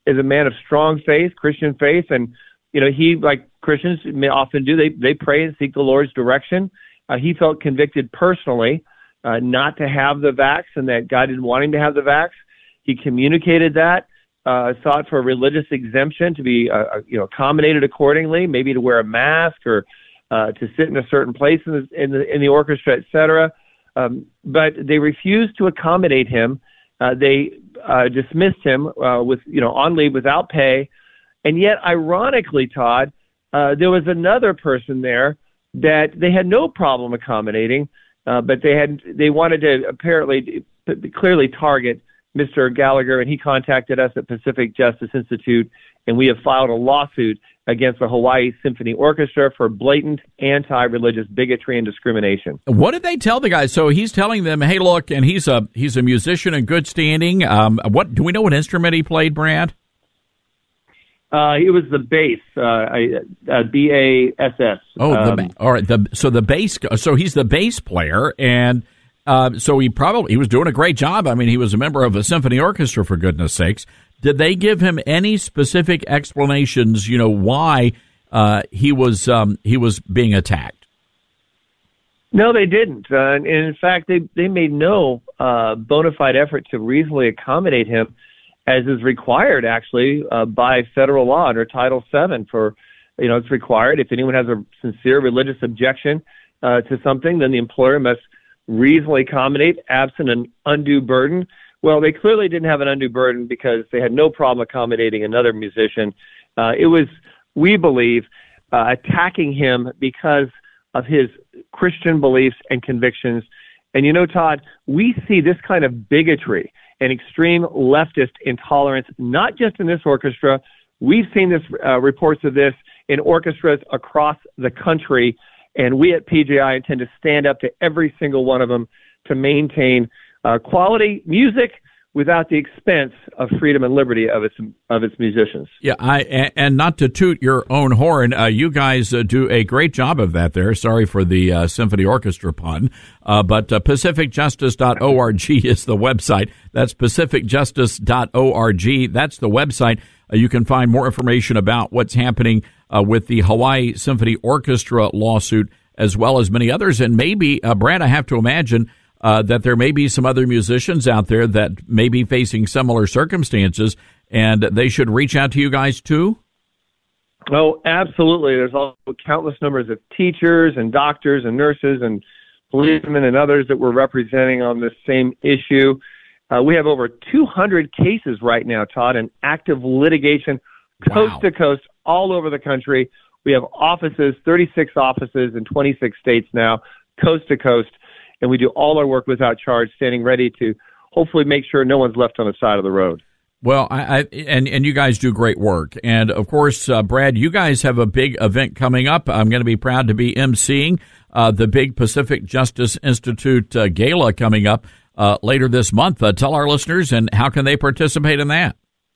is a man of strong faith, Christian faith, and he, like Christians often do, they pray and seek the Lord's direction. He felt convicted personally not to have the vax, and that God didn't want him to have the vax. He communicated that, sought for a religious exemption to be accommodated accordingly, maybe to wear a mask or to sit in a certain place in the orchestra, etc. But they refused to accommodate him. They dismissed him on leave without pay. And yet, ironically, Todd, there was another person there that they had no problem accommodating, but they wanted to apparently clearly target Mr. Gallagher, and he contacted us at Pacific Justice Institute, and we have filed a lawsuit against the Hawaii Symphony Orchestra for blatant anti-religious bigotry and discrimination. What did they tell the guy? So he's telling them, "Hey, look," and he's a musician in good standing. What do we know? What instrument he played, Brad? It was the bass, BASS. Oh, all right. So the bass. So he's the bass player, and so he was doing a great job. I mean, he was a member of a symphony orchestra, for goodness sakes. Did they give him any specific explanations? Why he was being attacked? No, they didn't. And in fact, they made no bona fide effort to reasonably accommodate him, as is required, actually, by federal law under Title VII. It's required. If anyone has a sincere religious objection to something, then the employer must reasonably accommodate, absent an undue burden. Well, they clearly didn't have an undue burden because they had no problem accommodating another musician. It was, we believe, attacking him because of his Christian beliefs and convictions. And Todd, we see this kind of bigotry and extreme leftist intolerance, not just in this orchestra. We've seen reports of this in orchestras across the country, and we at PJI intend to stand up to every single one of them to maintain quality music without the expense of freedom and liberty of its musicians. Yeah, and not to toot your own horn, you guys do a great job of that there. Sorry for the symphony orchestra pun, but pacificjustice.org is the website. That's pacificjustice.org. That's the website. You can find more information about what's happening with the Hawaii Symphony Orchestra lawsuit, as well as many others. And maybe, Brad, I have to imagine that there may be some other musicians out there that may be facing similar circumstances, and they should reach out to you guys too? Oh, absolutely. There's also countless numbers of teachers and doctors and nurses and policemen and others that we're representing on this same issue. We have over 200 cases right now, Todd, in active litigation, coast to coast, all over the country. We have offices, 36 offices in 26 states now, coast to coast, and we do all our work without charge, standing ready to hopefully make sure no one's left on the side of the road. Well, and you guys do great work. And, of course, Brad, you guys have a big event coming up. I'm going to be proud to be emceeing the big Pacific Justice Institute Gala coming up later this month. Tell our listeners, and how can they participate in that?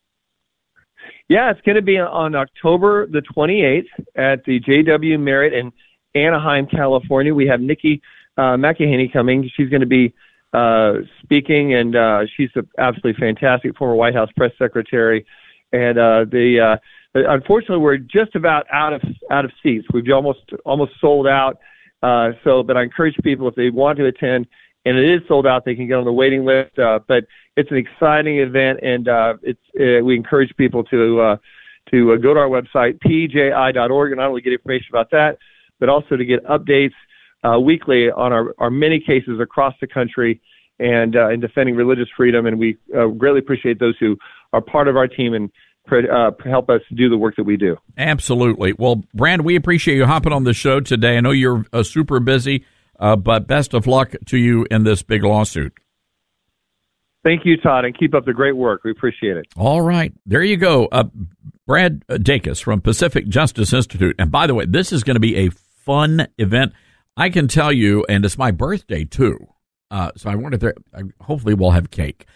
Yeah, it's going to be on October the 28th at the J.W. Marriott in Anaheim, California. We have Nikki McEnany coming. She's going to be speaking, and she's an absolutely fantastic former White House press secretary. And unfortunately, we're just about out of seats. We've almost sold out. But I encourage people, if they want to attend, and it is sold out, they can get on the waiting list. But it's an exciting event, and we encourage people to go to our website, pji.org, and not only get information about that, but also to get updates weekly on our many cases across the country and in defending religious freedom. And we greatly appreciate those who are part of our team and help us do the work that we do. Absolutely. Well, Brad, we appreciate you hopping on the show today. I know you're super busy, but best of luck to you in this big lawsuit. Thank you, Todd, and keep up the great work. We appreciate it. All right. There you go. Brad Dacus from Pacific Justice Institute. And by the way, this is going to be a fun event. I can tell you, and it's my birthday, too. So I wanted to, hopefully we'll have cake.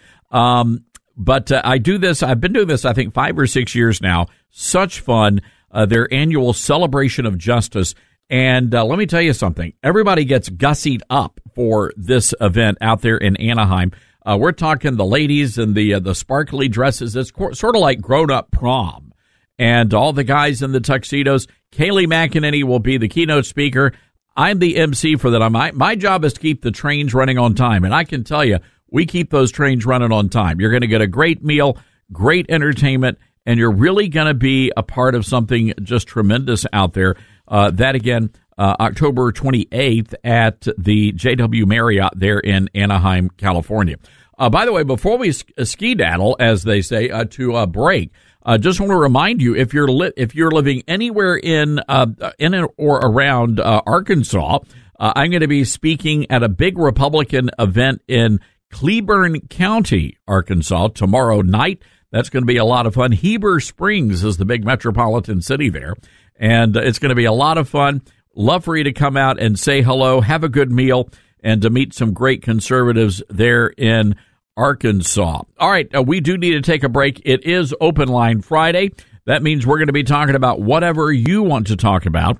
But I do this, I've been doing this, I think, 5 or 6 years now. Such fun. Their annual celebration of justice. And let me tell you something. Everybody gets gussied up for this event out there in Anaheim. We're talking the ladies in the sparkly dresses. It's sort of like grown-up prom. And all the guys in the tuxedos. Kayleigh McEnany will be the keynote speaker. I'm the MC for that. My job is to keep the trains running on time. And I can tell you, we keep those trains running on time. You're going to get a great meal, great entertainment, and you're really going to be a part of something just tremendous out there. That, again, October 28th at the JW Marriott there in Anaheim, California. By the way, before we skedaddle, as they say, to a break, just want to remind you, if you're living anywhere in or around Arkansas, I'm going to be speaking at a big Republican event in Cleburne County, Arkansas, tomorrow night. That's going to be a lot of fun. Heber Springs is the big metropolitan city there, and it's going to be a lot of fun. Love for you to come out and say hello, have a good meal, and to meet some great conservatives there in Arkansas. All right, we do need to take a break. It is Open Line Friday. That means we're going to be talking about whatever you want to talk about.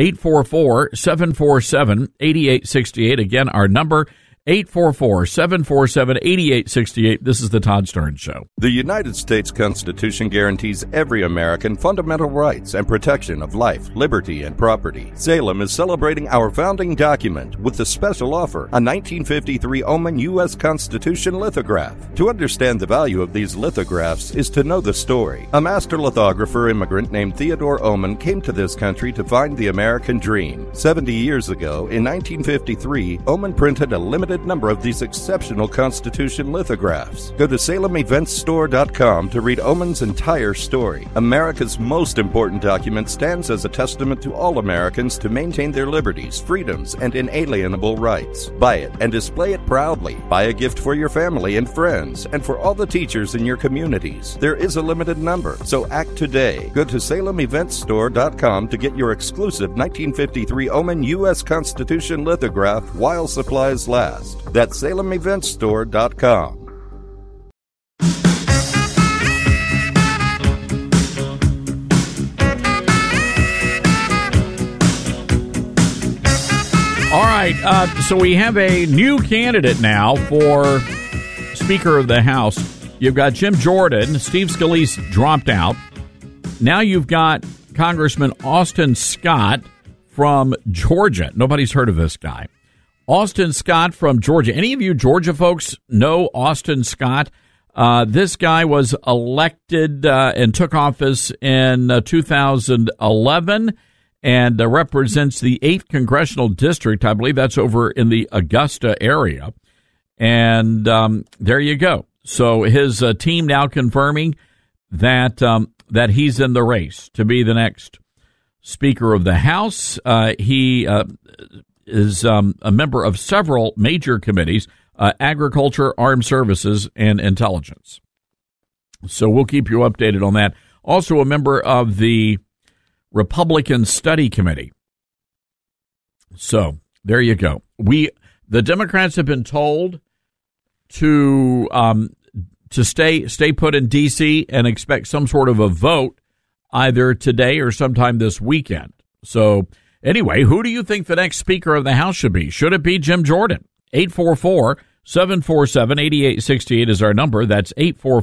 844-747-8868. Again, our number, 844-747-8868. This is the Todd Starnes Show. The United States Constitution guarantees every American fundamental rights and protection of life, liberty, and property. Salem is celebrating our founding document with the special offer, a 1953 Oman U.S. Constitution lithograph. To understand the value of these lithographs is to know the story. A master lithographer immigrant named Theodore Oman came to this country to find the American dream. 70 years ago, in 1953, Oman printed a limited number of these exceptional Constitution lithographs. Go to SalemEventsStore.com to read Oman's entire story. America's most important document stands as a testament to all Americans to maintain their liberties, freedoms, and inalienable rights. Buy it and display it proudly. Buy a gift for your family and friends, and for all the teachers in your communities. There is a limited number, so act today. Go to SalemEventsStore.com to get your exclusive 1953 Oman U.S. Constitution lithograph while supplies last. That's SalemEventsStore.com. All right, so we have a new candidate now for Speaker of the House. You've got Jim Jordan. Steve Scalise dropped out. Now you've got Congressman Austin Scott from Georgia. Nobody's heard of this guy. Austin Scott from Georgia. Any of you Georgia folks know Austin Scott? This guy was elected and took office in 2011 and represents the 8th Congressional District. I believe that's over in the Augusta area. And there you go. So his team now confirming that that he's in the race to be the next Speaker of the House. He is a member of several major committees, Agriculture, Armed Services, and Intelligence. So we'll keep you updated on that. Also a member of the Republican Study Committee. So there you go. The Democrats have been told to stay put in D.C. and expect some sort of a vote either today or sometime this weekend. So anyway, who do you think the next Speaker of the House should be? Should it be Jim Jordan? 844-747-8868 is our number. That's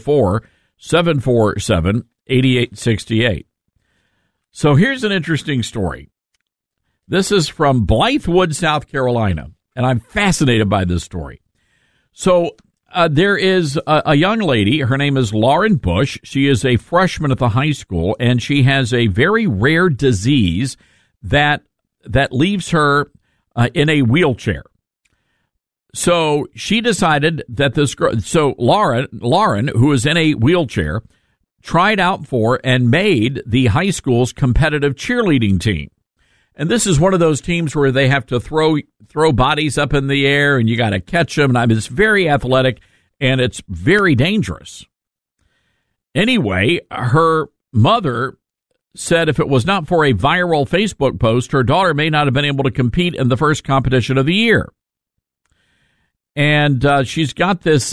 844-747-8868. So here's an interesting story. This is from Blythewood, South Carolina, and I'm fascinated by this story. So there is a young lady. Her name is Lauren Bush. She is a freshman at the high school, and she has a very rare disease that leaves her in a wheelchair. So she decided that this girl, so Lauren, who is in a wheelchair, tried out for and made the high school's competitive cheerleading team. And this is one of those teams where they have to throw bodies up in the air and you got to catch them. And I mean, it's very athletic and it's very dangerous. Anyway, her mother said if it was not for a viral Facebook post, her daughter may not have been able to compete in the first competition of the year. And she's got this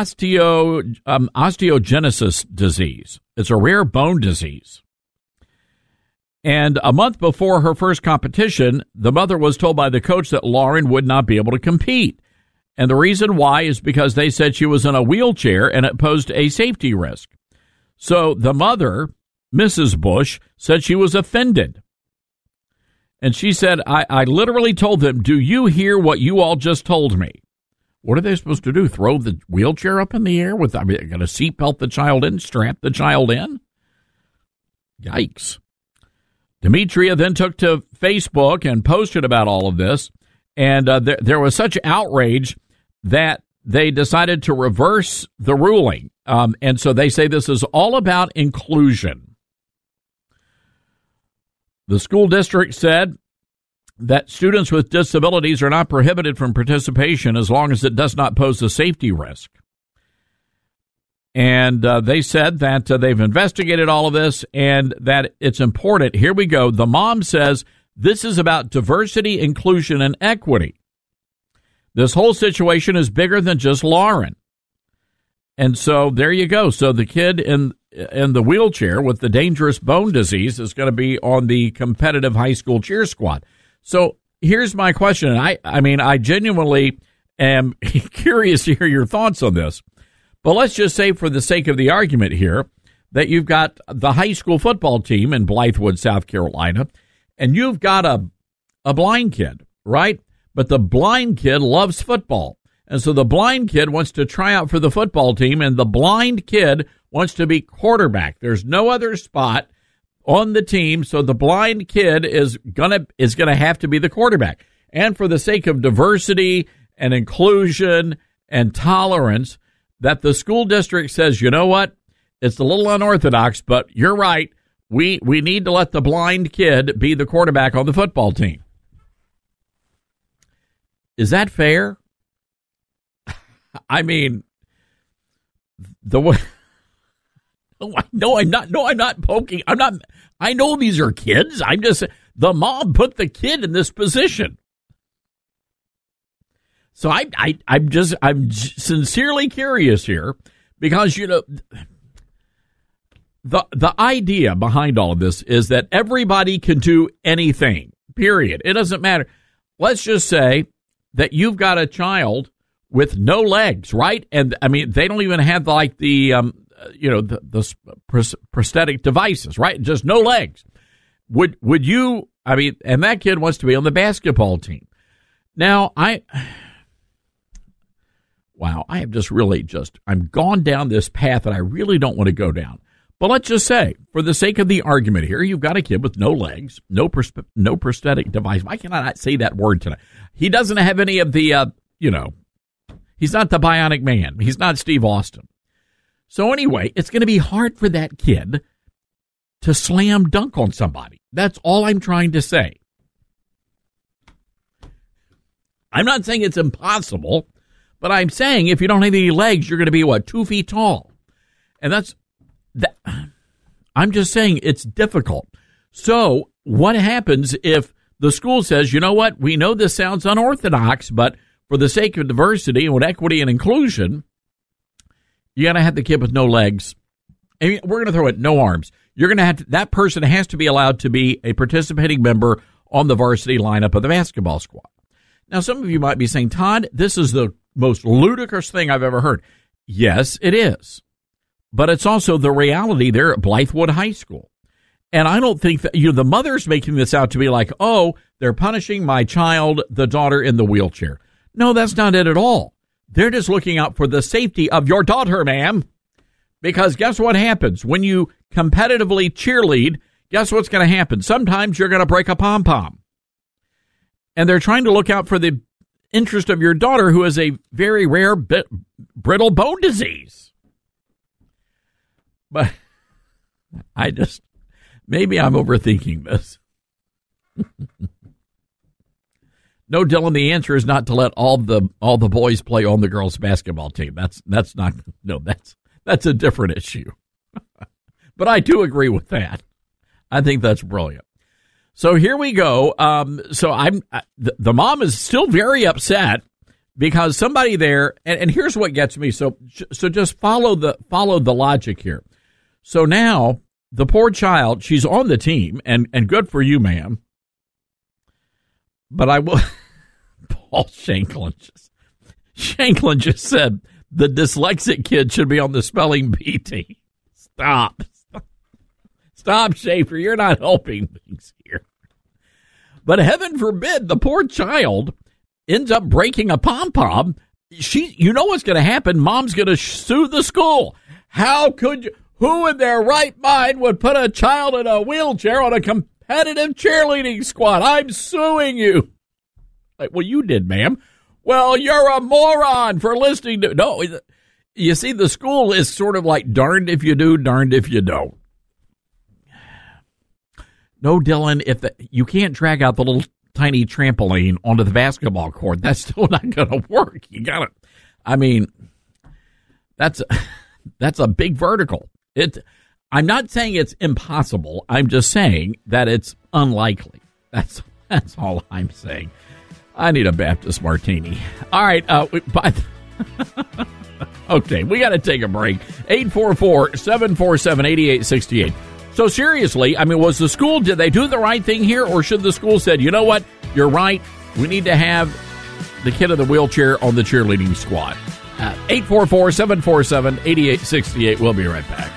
osteogenesis disease. It's a rare bone disease. And a month before her first competition, the mother was told by the coach that Lauren would not be able to compete. And the reason why is because they said she was in a wheelchair and it posed a safety risk. So the mother, Mrs. Bush, said she was offended. And she said, I literally told them, do you hear what you all just told me? What are they supposed to do? Throw the wheelchair up in the air with, going to seatbelt the child in, strap the child in? Yikes. Demetria then took to Facebook and posted about all of this. And there was such outrage that they decided to reverse the ruling. And so they say this is all about inclusion. The school district said that students with disabilities are not prohibited from participation as long as it does not pose a safety risk. And they said that they've investigated all of this and that it's important. Here we go. The mom says this is about diversity, inclusion, and equity. This whole situation is bigger than just Lauren. And so there you go. So the kid in the wheelchair with the dangerous bone disease is going to be on the competitive high school cheer squad. So here's my question. I genuinely am curious to hear your thoughts on this. But let's just say, for the sake of the argument here, that you've got the high school football team in Blythewood, South Carolina, and you've got a blind kid, right? But the blind kid loves football. And so the blind kid wants to try out for the football team, and the blind kid wants to be quarterback. There's no other spot on the team, so the blind kid is gonna have to be the quarterback. And for the sake of diversity and inclusion and tolerance, that the school district says, you know what, it's a little unorthodox, but you're right. We need to let the blind kid be the quarterback on the football team. Is that fair? I mean, the way. No, I'm not poking. I know these are kids. I'm just, the mom put the kid in this position. So I'm sincerely curious here because, the idea behind all of this is that everybody can do anything, period. It doesn't matter. Let's just say that you've got a child with no legs, right? And they don't even have the prosthetic devices, right? Just no legs. Would you, and that kid wants to be on the basketball team. Now, I have I'm gone down this path that I really don't want to go down. But let's just say, for the sake of the argument here, you've got a kid with no legs, no prosthetic device. Why can I not say that word tonight? He doesn't have any of the, he's not the Bionic Man. He's not Steve Austin. So anyway, it's going to be hard for that kid to slam dunk on somebody. That's all I'm trying to say. I'm not saying it's impossible, but I'm saying if you don't have any legs, you're going to be, 2 feet tall. And I'm just saying it's difficult. So what happens if the school says, you know what, we know this sounds unorthodox, but for the sake of diversity and equity and inclusion, you got to have the kid with no legs. And we're going to throw it no arms. You're going to have that person has to be allowed to be a participating member on the varsity lineup of the basketball squad. Now, some of you might be saying, Todd, this is the most ludicrous thing I've ever heard. Yes, it is. But it's also the reality there at Blythewood High School. And I don't think that the mother's making this out to be like, oh, they're punishing my child, the daughter in the wheelchair. No, that's not it at all. They're just looking out for the safety of your daughter, ma'am. Because guess what happens? When you competitively cheerlead, guess what's going to happen? Sometimes you're going to break a pom-pom. And they're trying to look out for the interest of your daughter, who has a very rare brittle bone disease. But maybe I'm overthinking this. No, Dylan, the answer is not to let all the boys play on the girls' basketball team. That's a different issue. But I do agree with that. I think that's brilliant. So here we go. The mom is still very upset because somebody there, and here's what gets me. So just follow the logic here. So now the poor child, she's on the team, and good for you, ma'am. But I will, Paul Shanklin, Shanklin just said the dyslexic kid should be on the spelling bee team. Stop, Schaefer. You're not helping things here. But heaven forbid the poor child ends up breaking a pom-pom. You know what's going to happen. Mom's going to sue the school. How could you? Who in their right mind would put a child in a wheelchair on a competitive cheerleading squad? I'm suing you. Like, well, you did, ma'am. Well, you're a moron for listening to. No, you see, the school is sort of like darned if you do, darned if you don't. No, Dylan, you can't drag out the little tiny trampoline onto the basketball court. That's still not going to work. You got to, I mean, that's a big vertical. I'm not saying it's impossible. I'm just saying that it's unlikely. That's all I'm saying. I need a Baptist martini. All right. Okay, we got to take a break. 844-747-8868. So seriously, I mean, was the school, did they do the right thing here? Or should the school said, you know what, you're right, we need to have the kid in the wheelchair on the cheerleading squad? 844-747-8868. We'll be right back.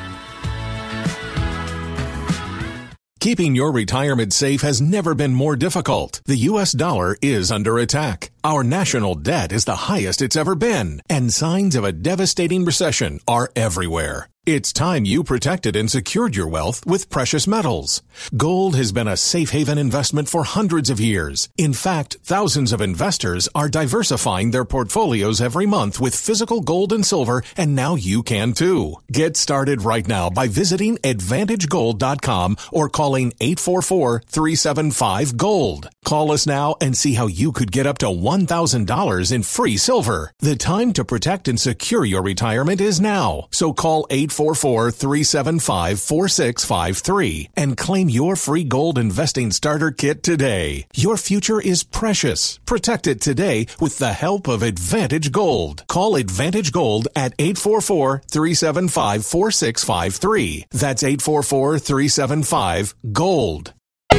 Keeping your retirement safe has never been more difficult. The U.S. dollar is under attack. Our national debt is the highest it's ever been, and signs of a devastating recession are everywhere. It's time you protected and secured your wealth with precious metals. Gold has been a safe haven investment for hundreds of years. In fact, thousands of investors are diversifying their portfolios every month with physical gold and silver, and now you can too. Get started right now by visiting AdvantageGold.com or calling 844-375-GOLD. Call us now and see how you could get up to $1,000 in free silver. The time to protect and secure your retirement is now. So call 844-375-4653 and claim your free gold investing starter kit today. Your future is precious. Protect it today with the help of Advantage Gold. Call Advantage Gold at 844-375-4653. That's 844-375-GOLD.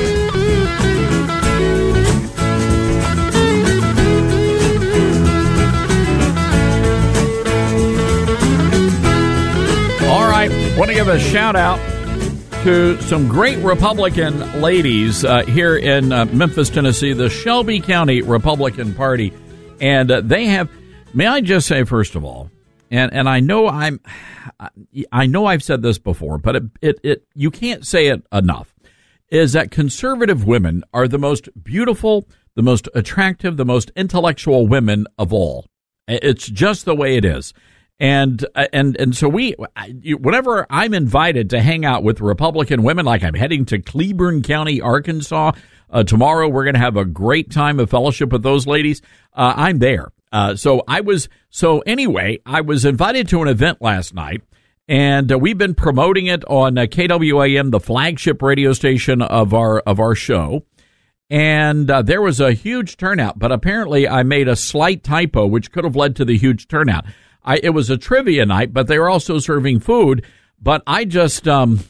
I want to give a shout out to some great Republican ladies here in Memphis, Tennessee, the Shelby County Republican Party. And they have, may I just say, first of all, and I know I've said this before, but you can't say it enough, is that conservative women are the most beautiful, the most attractive, the most intellectual women of all. It's just the way it is. And so whenever I'm invited to hang out with Republican women, like I'm heading to Cleburne County, Arkansas, tomorrow, we're going to have a great time of fellowship with those ladies. I'm there. So I was invited to an event last night, and we've been promoting it on KWAM, the flagship radio station of our show. And there was a huge turnout, but apparently I made a slight typo, which could have led to the huge turnout. It was a trivia night, but they were also serving food. But I just, I've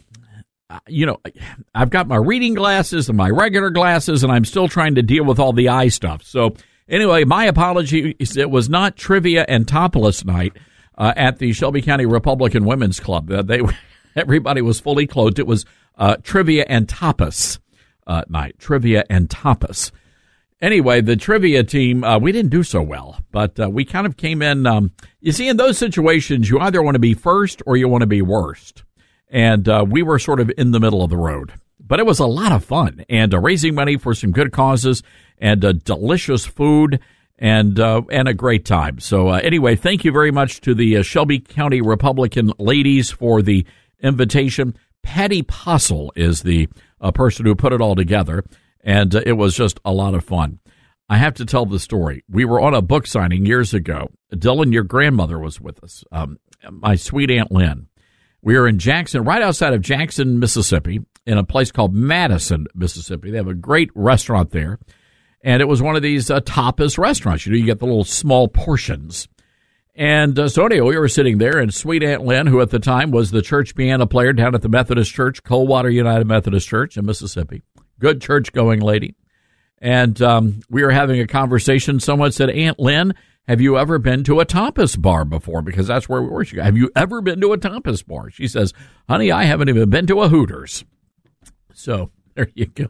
got my reading glasses and my regular glasses, and I'm still trying to deal with all the eye stuff. So anyway, my apologies. It was not trivia and topless night at the Shelby County Republican Women's Club. Everybody was fully clothed. It was trivia and tapas night. Trivia and tapas. Anyway, the trivia team, we didn't do so well, but we kind of came in. You see, in those situations, you either want to be first or you want to be worst. And we were sort of in the middle of the road. But it was a lot of fun and raising money for some good causes and delicious food and a great time. So anyway, thank you very much to the Shelby County Republican ladies for the invitation. Patty Possel is the person who put it all together. And it was just a lot of fun. I have to tell the story. We were on a book signing years ago. Dylan, your grandmother was with us, my sweet Aunt Lynn. We were in Jackson, right outside of Jackson, Mississippi, in a place called Madison, Mississippi. They have a great restaurant there. And it was one of these tapas restaurants. You get the little small portions. And so anyway, we were sitting there, and sweet Aunt Lynn, who at the time was the church piano player down at the Methodist Church, Coldwater United Methodist Church in Mississippi. Good church-going lady. And we were having a conversation. Someone said, Aunt Lynn, have you ever been to a tapas bar before? Because that's where we were. She goes, have you ever been to a tapas bar? She says, honey, I haven't even been to a Hooters. So there you go.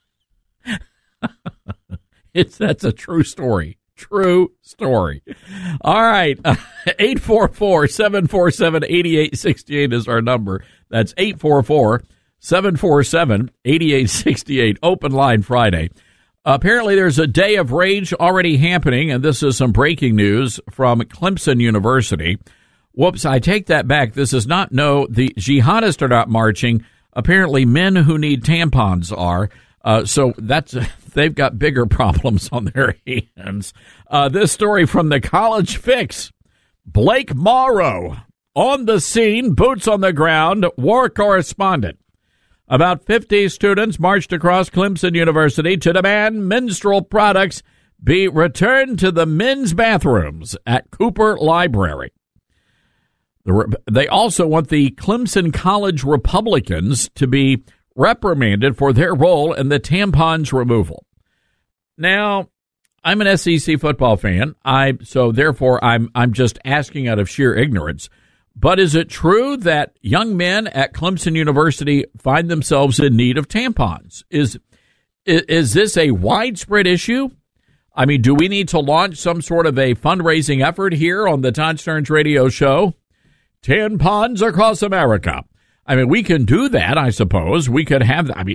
That's a true story. True story. All right. 844-747-8868 is our number. That's 844-747-8868. Open line Friday. Apparently there's a day of rage already happening, and this is some breaking news from Clemson University. Whoops, I take that back. This is not, no, the jihadists are not marching. Apparently men who need tampons are. So that's, they've got bigger problems on their hands. This story from the College Fix. Blake Morrow on the scene, boots on the ground, war correspondent. About 50 students marched across Clemson University to demand menstrual products be returned to the men's bathrooms at Cooper Library. They also want the Clemson College Republicans to be reprimanded for their role in the tampons removal. Now, I'm an SEC football fan, so therefore I'm just asking out of sheer ignorance. But is it true that young men at Clemson University find themselves in need of tampons? Is this a widespread issue? I mean, do we need to launch some sort of a fundraising effort here on the Todd Stearns Radio Show? Tampons across America. I mean, we can do that, I suppose. We could have, I mean,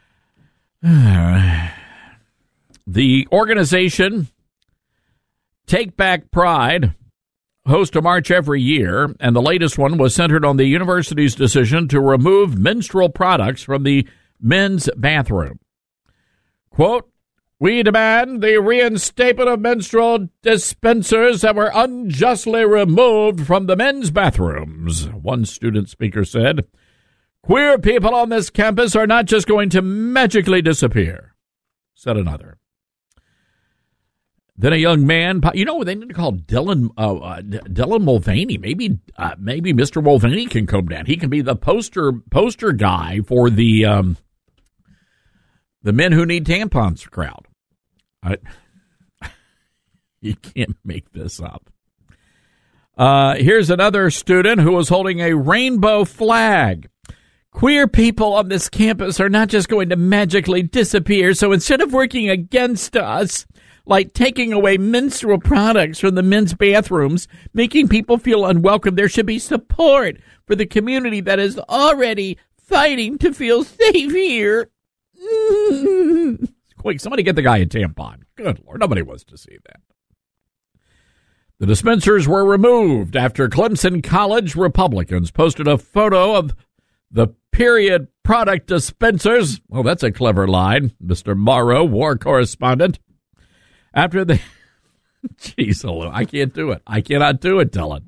the organization Take Back Pride host a march every year, and the latest one was centered on the university's decision to remove menstrual products from the men's bathroom. Quote, we demand the reinstatement of menstrual dispensers that were unjustly removed from the men's bathrooms, one student speaker said. Queer people on this campus are not just going to magically disappear, said another. Then a young man, they need to call Dylan Mulvaney. Maybe Mr. Mulvaney can come down. He can be the poster guy for the men who need tampons crowd. You can't make this up. Here's another student who was holding a rainbow flag. Queer people on this campus are not just going to magically disappear, so instead of working against us, like taking away menstrual products from the men's bathrooms, making people feel unwelcome, there should be support for the community that is already fighting to feel safe here. Quick, somebody get the guy a tampon. Good Lord, nobody wants to see that. The dispensers were removed after Clemson College Republicans posted a photo of the period product dispensers. Well, that's a clever line, Mr. Morrow, war correspondent. After the, jeez, I can't do it. I cannot do it, Dylan.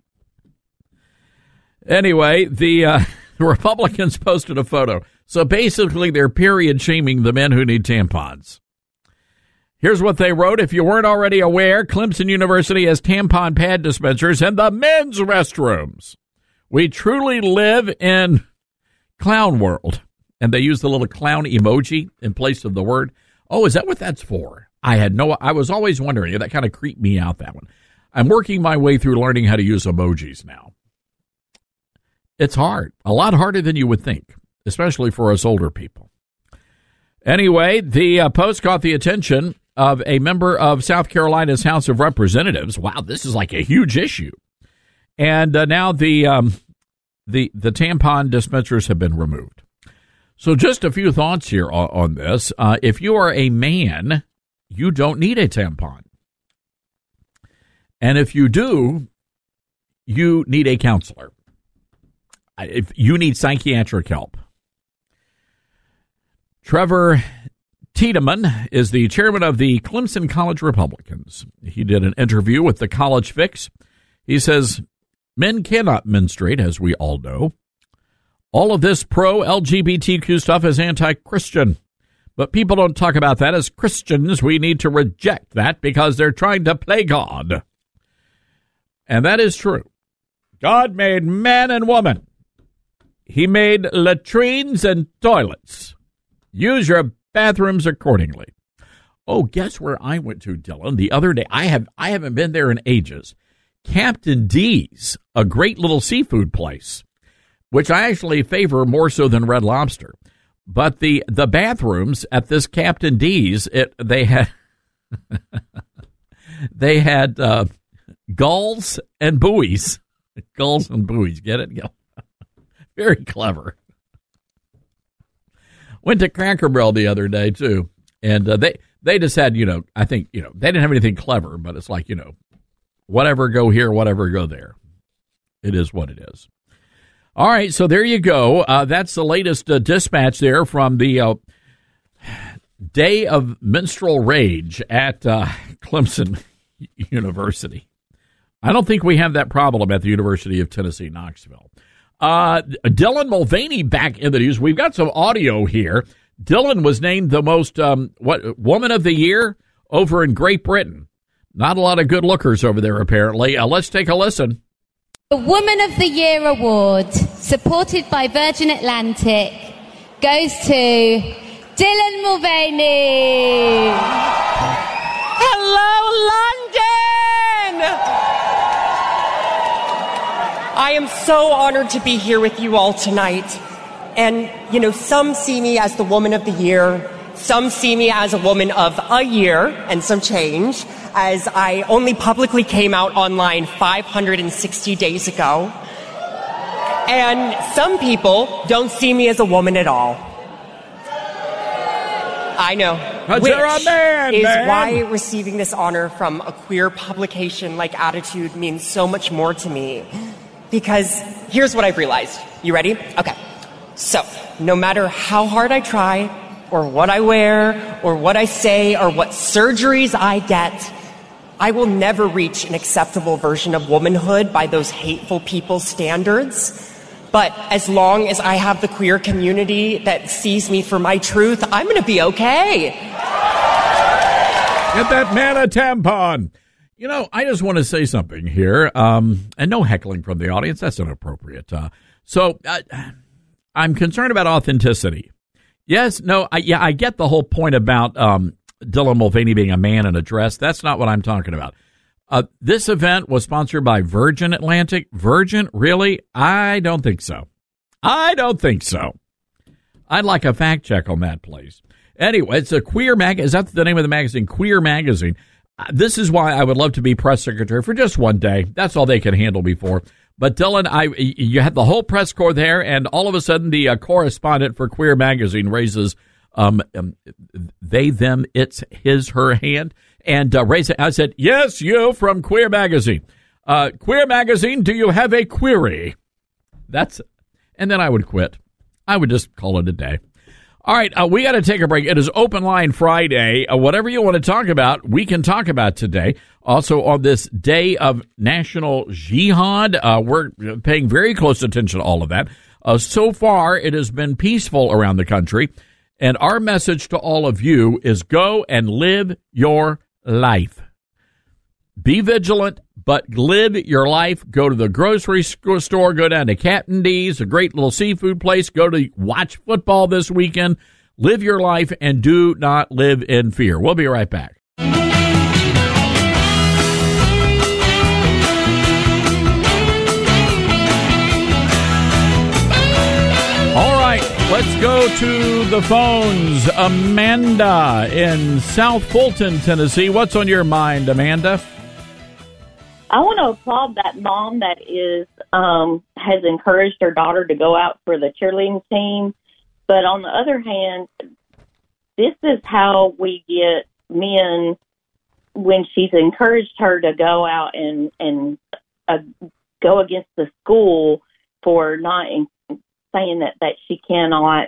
Anyway, the Republicans posted a photo. So basically, they're period shaming the men who need tampons. Here's what they wrote. If you weren't already aware, Clemson University has tampon pad dispensers in the men's restrooms. We truly live in clown world. And they use the little clown emoji in place of the word. Oh, is that what that's for? I was always wondering. That kind of creeped me out, that one. I'm working my way through learning how to use emojis now. It's hard. A lot harder than you would think, especially for us older people. Anyway, the post caught the attention of a member of South Carolina's House of Representatives. Wow, this is like a huge issue. And now the tampon dispensers have been removed. So just a few thoughts here on this. If you are a man, you don't need a tampon. And if you do, you need a counselor. If you need psychiatric help. Trevor Tiedemann is the chairman of the Clemson College Republicans. He did an interview with the College Fix. He says, men cannot menstruate, as we all know. All of this pro-LGBTQ stuff is anti-Christian. But people don't talk about that. As Christians, we need to reject that because they're trying to play God. And that is true. God made man and woman. He made latrines and toilets. Use your bathrooms accordingly. Oh, guess where I went to, Dylan, the other day? I haven't been there in ages. Captain D's, a great little seafood place, which I actually favor more so than Red Lobster. But the bathrooms at this Captain D's, they had they had gulls and buoys. Gulls and buoys, get it? Very clever. Went to Cracker Barrel the other day, too. And they just had, I think, they didn't have anything clever, but it's like, whatever, go here, whatever, go there. It is what it is. All right, so there you go. That's the latest dispatch there from the Day of Minstrel Rage at Clemson University. I don't think we have that problem at the University of Tennessee, Knoxville. Dylan Mulvaney back in the news. We've got some audio here. Dylan was named the most, Woman of the Year over in Great Britain. Not a lot of good lookers over there, apparently. Let's take a listen. The Woman of the Year award, supported by Virgin Atlantic, goes to Dylan Mulvaney. Hello, London! I am so honored to be here with you all tonight. And, some see me as the Woman of the Year. Some see me as a woman of a year and some change, as I only publicly came out online 560 days ago. And some people don't see me as a woman at all. I know. Which you're a man, is man. why receiving this honor from a queer publication like Attitude means so much more to me. Because here's what I've realized. You ready? Okay. So, no matter how hard I try, or what I wear, or what I say, or what surgeries I get, I will never reach an acceptable version of womanhood by those hateful people's standards. But as long as I have the queer community that sees me for my truth, I'm going to be okay. Get that man a tampon. I just want to say something here, and no heckling from the audience. That's inappropriate. I'm concerned about authenticity. Yes, no, I get the whole point about Dylan Mulvaney being a man in a dress. That's not what I'm talking about. This event was sponsored by Virgin Atlantic. Virgin? Really? I don't think so. I'd like a fact check on that, please. Anyway, it's a queer mag. Is that the name of the magazine? Queer Magazine. This is why I would love to be press secretary for just one day. That's all they can handle me for. But Dylan, you had the whole press corps there, and all of a sudden the correspondent for Queer Magazine raises they, them, it's, his, her hand, and raises. I said, "Yes, you from Queer Magazine. Queer Magazine, do you have a query?" And then I would quit. I would just call it a day. All right, we got to take a break. It is Open Line Friday. Whatever you want to talk about, we can talk about today. Also, on this day of National Jihad, we're paying very close attention to all of that. So far, it has been peaceful around the country, and our message to all of you is go and live your life. Be vigilant, but live your life. Go to the grocery store, go down to Captain D's, a great little seafood place. Go to watch football this weekend. Live your life and do not live in fear. We'll be right back. All right, let's go to the phones. Amanda in South Fulton, Tennessee. What's on your mind, Amanda? I want to applaud that mom that has encouraged her daughter to go out for the cheerleading team. But on the other hand, this is how we get men when she's encouraged her to go out and go against the school for not saying that she cannot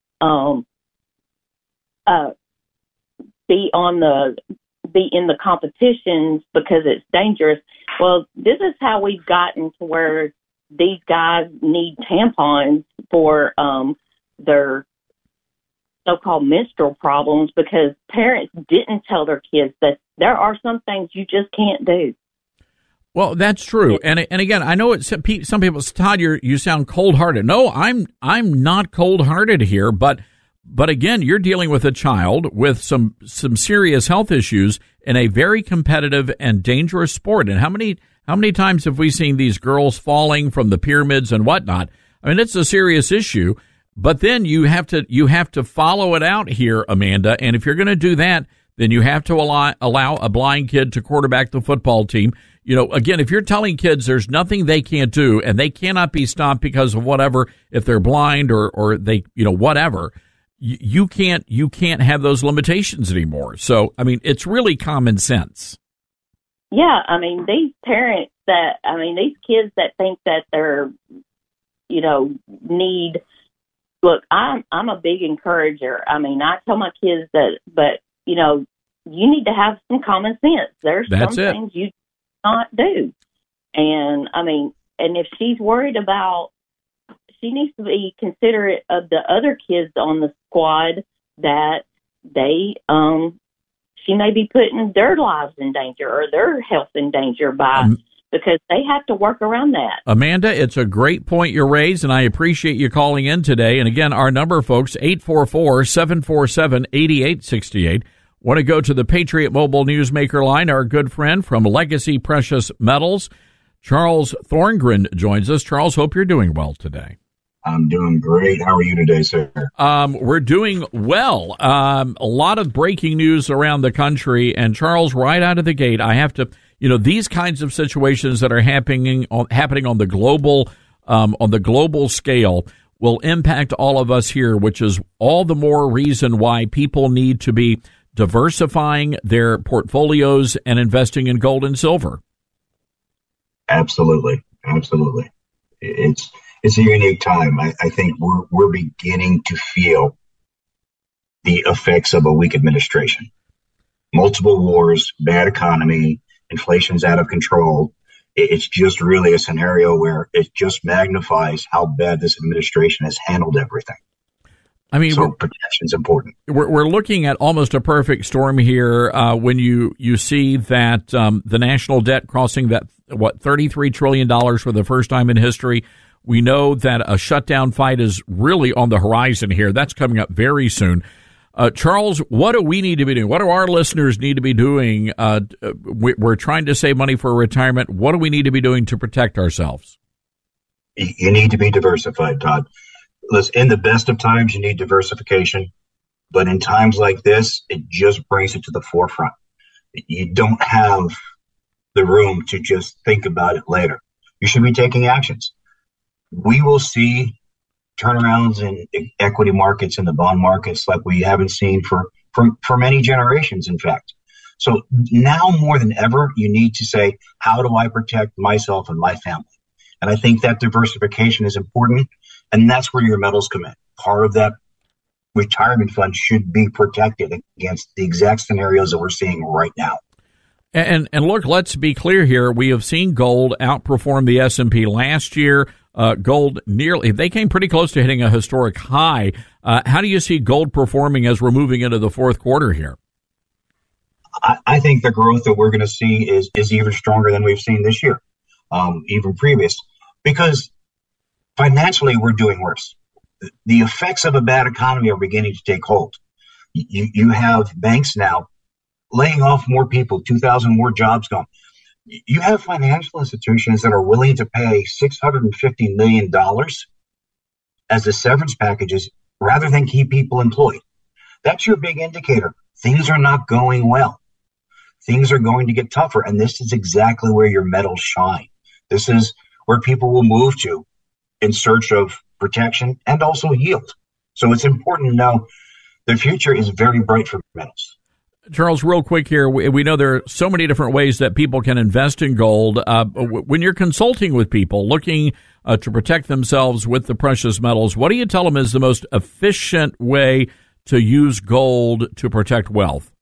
be in the competitions because it's dangerous. Well, this is how we've gotten to where these guys need tampons for their so-called menstrual problems because parents didn't tell their kids that there are some things you just can't do. Well, that's true. And again, I know some people say, Todd, you sound cold-hearted. No, I'm not cold-hearted here, but But again, you're dealing with a child with some serious health issues in a very competitive and dangerous sport. And how many times have we seen these girls falling from the pyramids and whatnot? I mean, it's a serious issue. But then you have to follow it out here, Amanda. And if you're going to do that, then you have to allow a blind kid to quarterback the football team. You know, again, if you're telling kids there's nothing they can't do and they cannot be stopped because of whatever, if they're blind or they, you know, whatever, you can't have those limitations anymore. So, I mean, it's really common sense. Yeah, I mean, these these kids that think that they're, you know, look, I'm a big encourager. I mean, I tell my kids that, but, you know, you need to have some common sense. There's some things you not do. And, I mean, and if she's worried about, she needs to be considerate of the other kids on the squad that she may be putting their lives in danger or their health in danger because they have to work around that. Amanda, it's a great point you raised, and I appreciate you calling in today. And again, our number, folks, 844-747-8868. Want to go to the Patriot Mobile Newsmaker line. Our good friend from Legacy Precious Metals, Charles Thorngren, joins us. Charles, hope you're doing well today. I'm doing great. How are you today, sir? We're doing well. A lot of breaking news around the country, and Charles, right out of the gate, I have to, you know, these kinds of situations that are happening on the global scale will impact all of us here, which is all the more reason why people need to be diversifying their portfolios and investing in gold and silver. Absolutely. It's a unique time. I think we're beginning to feel the effects of a weak administration. Multiple wars, bad economy, inflation's out of control. It's just really a scenario where it just magnifies how bad this administration has handled everything. I mean, so protection's important. We're looking at almost a perfect storm here when you see that the national debt crossing that, $33 trillion for the first time in history. We know that a shutdown fight is really on the horizon here. That's coming up very soon. Charles, what do we need to be doing? What do our listeners need to be doing? We're trying to save money for retirement. What do we need to be doing to protect ourselves? You need to be diversified, Todd. Listen, in the best of times, you need diversification. But in times like this, it just brings it to the forefront. You don't have the room to just think about it later. You should be taking actions. We will see turnarounds in equity markets and the bond markets like we haven't seen for many generations, in fact. So now more than ever, you need to say, how do I protect myself and my family? And I think that diversification is important, and that's where your metals come in. Part of that retirement fund should be protected against the exact scenarios that we're seeing right now. And look, let's be clear here. We have seen gold outperform the S&P last year. Gold they came pretty close to hitting a historic high. How do you see gold performing as we're moving into the fourth quarter here? I think the growth that we're going to see is even stronger than we've seen this year, even previous, because financially we're doing worse. The effects of a bad economy are beginning to take hold. You have banks now laying off more people, 2,000 more jobs gone. You have financial institutions that are willing to pay $650 million as the severance packages rather than keep people employed. That's your big indicator. Things are not going well. Things are going to get tougher, and this is exactly where your metals shine. This is where people will move to in search of protection and also yield. So it's important to know the future is very bright for metals. Charles, real quick here, we know there are so many different ways that people can invest in gold. When you're consulting with people looking to protect themselves with the precious metals, what do you tell them is the most efficient way to use gold to protect wealth?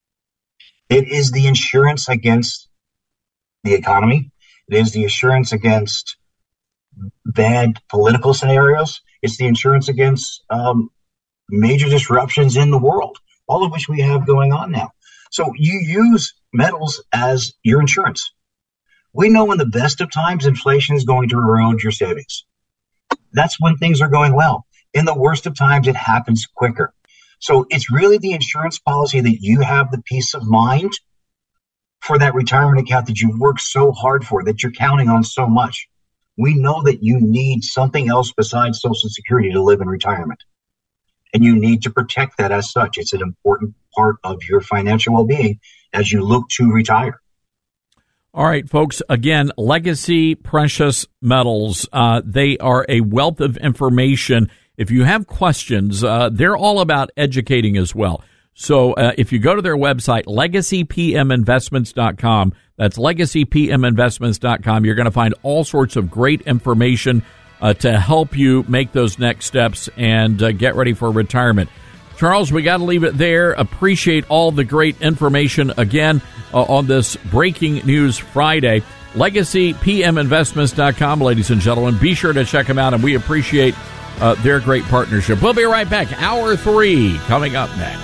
It is the insurance against the economy. It is the insurance against bad political scenarios. It's the insurance against major disruptions in the world, all of which we have going on now. So you use metals as your insurance. We know in the best of times, inflation is going to erode your savings. That's when things are going well. in the worst of times, it happens quicker. So it's really the insurance policy that you have the peace of mind for that retirement account that you've worked so hard for, that you're counting on so much. We know that you need something else besides Social Security to live in retirement. And you need to protect that as such. It's an important part of your financial well-being as you look to retire. All right, folks, again, Legacy Precious Metals, they are a wealth of information. If you have questions, they're all about educating as well. So if you go to their website, legacypminvestments.com, that's legacypminvestments.com, you're going to find all sorts of great information to help you make those next steps and get ready for retirement. Charles, we got to leave it there. Appreciate all the great information again on this Breaking News Friday. LegacyPMInvestments.com, ladies and gentlemen. Be sure to check them out, and we appreciate their great partnership. We'll be right back. Hour 3 coming up next.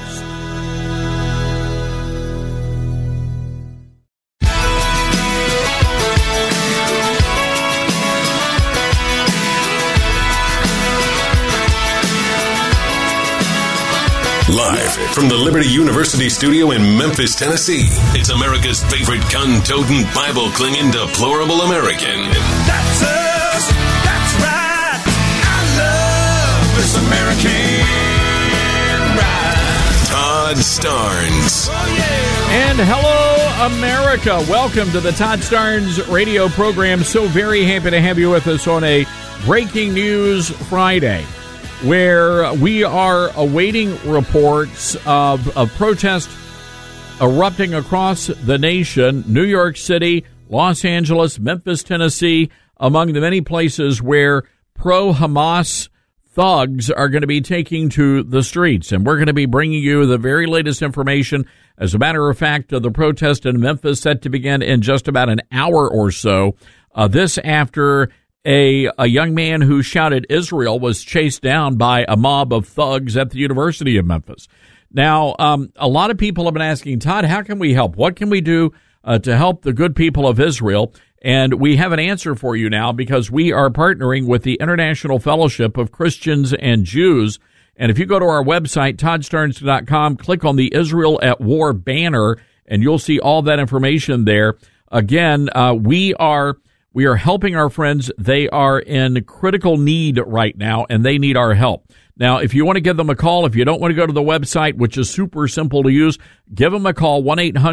Live from the Liberty University studio in Memphis, Tennessee, it's America's favorite gun-toting, Bible-clinging, deplorable American. That's us. That's right. I love this American ride. Todd Starnes. Oh, yeah. And hello, America. Welcome to the Todd Starnes radio program. So very happy to have you with us on a Breaking News Friday, where we are awaiting reports of protests erupting across the nation, New York City, Los Angeles, Memphis, Tennessee, among the many places where pro-Hamas thugs are going to be taking to the streets. And we're going to be bringing you the very latest information. As a matter of fact, the protest in Memphis set to begin in just about an hour or so. This after a young man who shouted Israel was chased down by a mob of thugs at the University of Memphis. Now, a lot of people have been asking, Todd, how can we help? What can we do to help the good people of Israel? And we have an answer for you now, because we are partnering with the International Fellowship of Christians and Jews. And if you go to our website, toddstarnes.com, click on the Israel at War banner, and you'll see all that information there. Again, we are helping our friends. They are in critical need right now, and they need our help. Now, if you want to give them a call, if you don't want to go to the website, which is super simple to use, give them a call,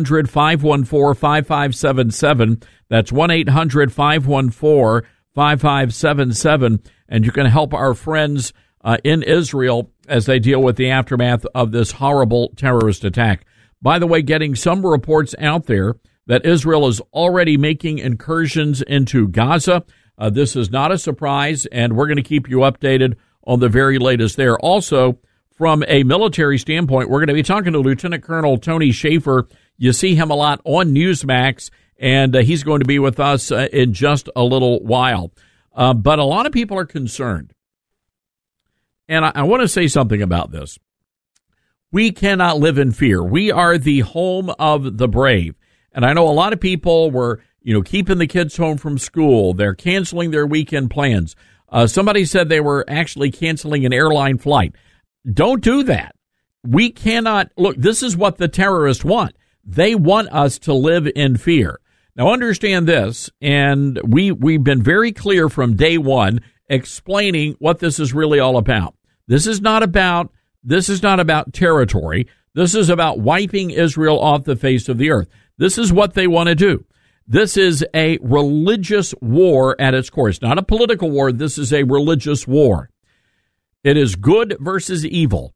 1-800-514-5577. That's 1-800-514-5577, and you can help our friends in Israel as they deal with the aftermath of this horrible terrorist attack. By the way, getting some reports out there that Israel is already making incursions into Gaza. This is not a surprise, and we're going to keep you updated on the very latest there. Also, from a military standpoint, we're going to be talking to Lieutenant Colonel Tony Schaefer. You see him a lot on Newsmax, and he's going to be with us in just a little while. But a lot of people are concerned, and I want to say something about this. We cannot live in fear. We are the home of the brave. And I know a lot of people were, keeping the kids home from school. They're canceling their weekend plans. Somebody said they were actually canceling an airline flight. Don't do that. We cannot. Look, this is what the terrorists want. They want us to live in fear. Now, understand this, and we've been very clear from day one explaining what this is really all about. This is not about territory. This is about wiping Israel off the face of the earth. This is what they want to do. This is a religious war at its core. It's not a political war. This is a religious war. It is good versus evil.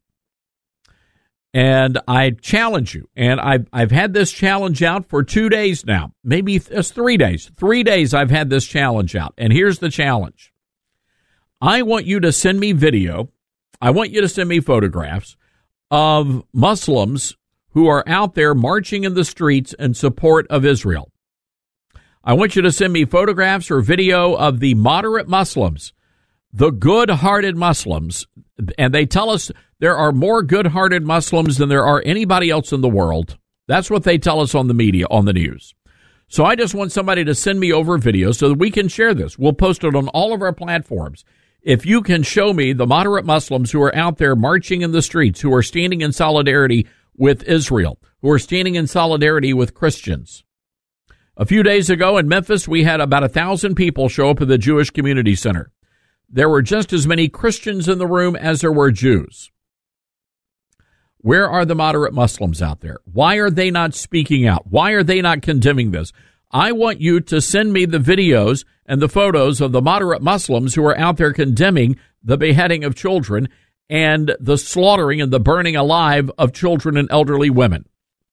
And I challenge you, and I've had this challenge out for 2 days now. Maybe it's 3 days. 3 days I've had this challenge out. And here's the challenge. I want you to send me video. I want you to send me photographs of Muslims who are out there marching in the streets in support of Israel. I want you to send me photographs or video of the moderate Muslims, the good-hearted Muslims, and they tell us there are more good-hearted Muslims than there are anybody else in the world. That's what they tell us on the media, on the news. So I just want somebody to send me over video so that we can share this. We'll post it on all of our platforms. If you can show me the moderate Muslims who are out there marching in the streets, who are standing in solidarity with Israel, who are standing in solidarity with Christians. A few days ago in Memphis, we had about 1,000 people show up at the Jewish Community Center. There were just as many Christians in the room as there were Jews. Where are the moderate Muslims out there? Why are they not speaking out? Why are they not condemning this? I want you to send me the videos and the photos of the moderate Muslims who are out there condemning the beheading of children and the slaughtering and the burning alive of children and elderly women.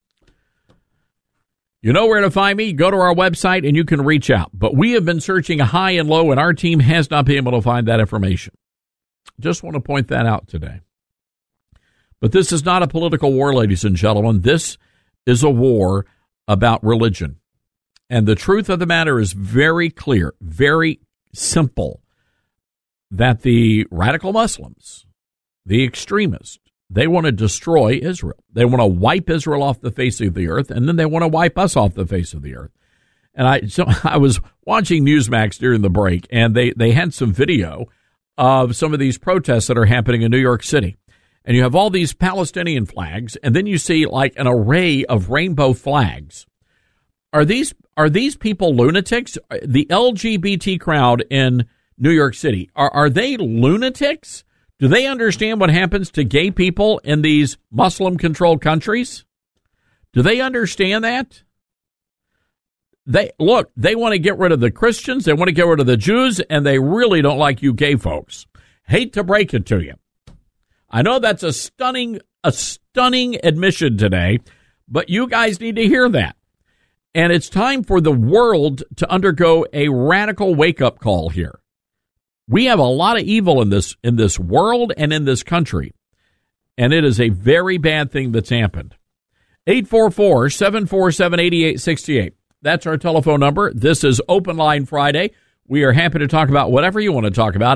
You know where to find me. Go to our website and you can reach out. But we have been searching high and low, and our team has not been able to find that information. Just want to point that out today. But this is not a political war, ladies and gentlemen. This is a war about religion. And the truth of the matter is very clear, very simple, that the radical Muslims, the extremists, they want to destroy Israel. They want to wipe Israel off the face of the earth, and then they want to wipe us off the face of the earth. And I was watching Newsmax during the break, and they had some video of some of these protests that are happening in New York City. And you have all these Palestinian flags, and then you see like an array of rainbow flags. Are these people lunatics? The LGBT crowd in New York City, are they lunatics? Do they understand what happens to gay people in these Muslim-controlled countries? Do they understand that? They want to get rid of the Christians, they want to get rid of the Jews, and they really don't like you gay folks. Hate to break it to you. I know that's a stunning admission today, but you guys need to hear that. And it's time for the world to undergo a radical wake-up call here. We have a lot of evil in this world and in this country, and it is a very bad thing that's happened. 844-747-8868. That's our telephone number. This is Open Line Friday. We are happy to talk about whatever you want to talk about.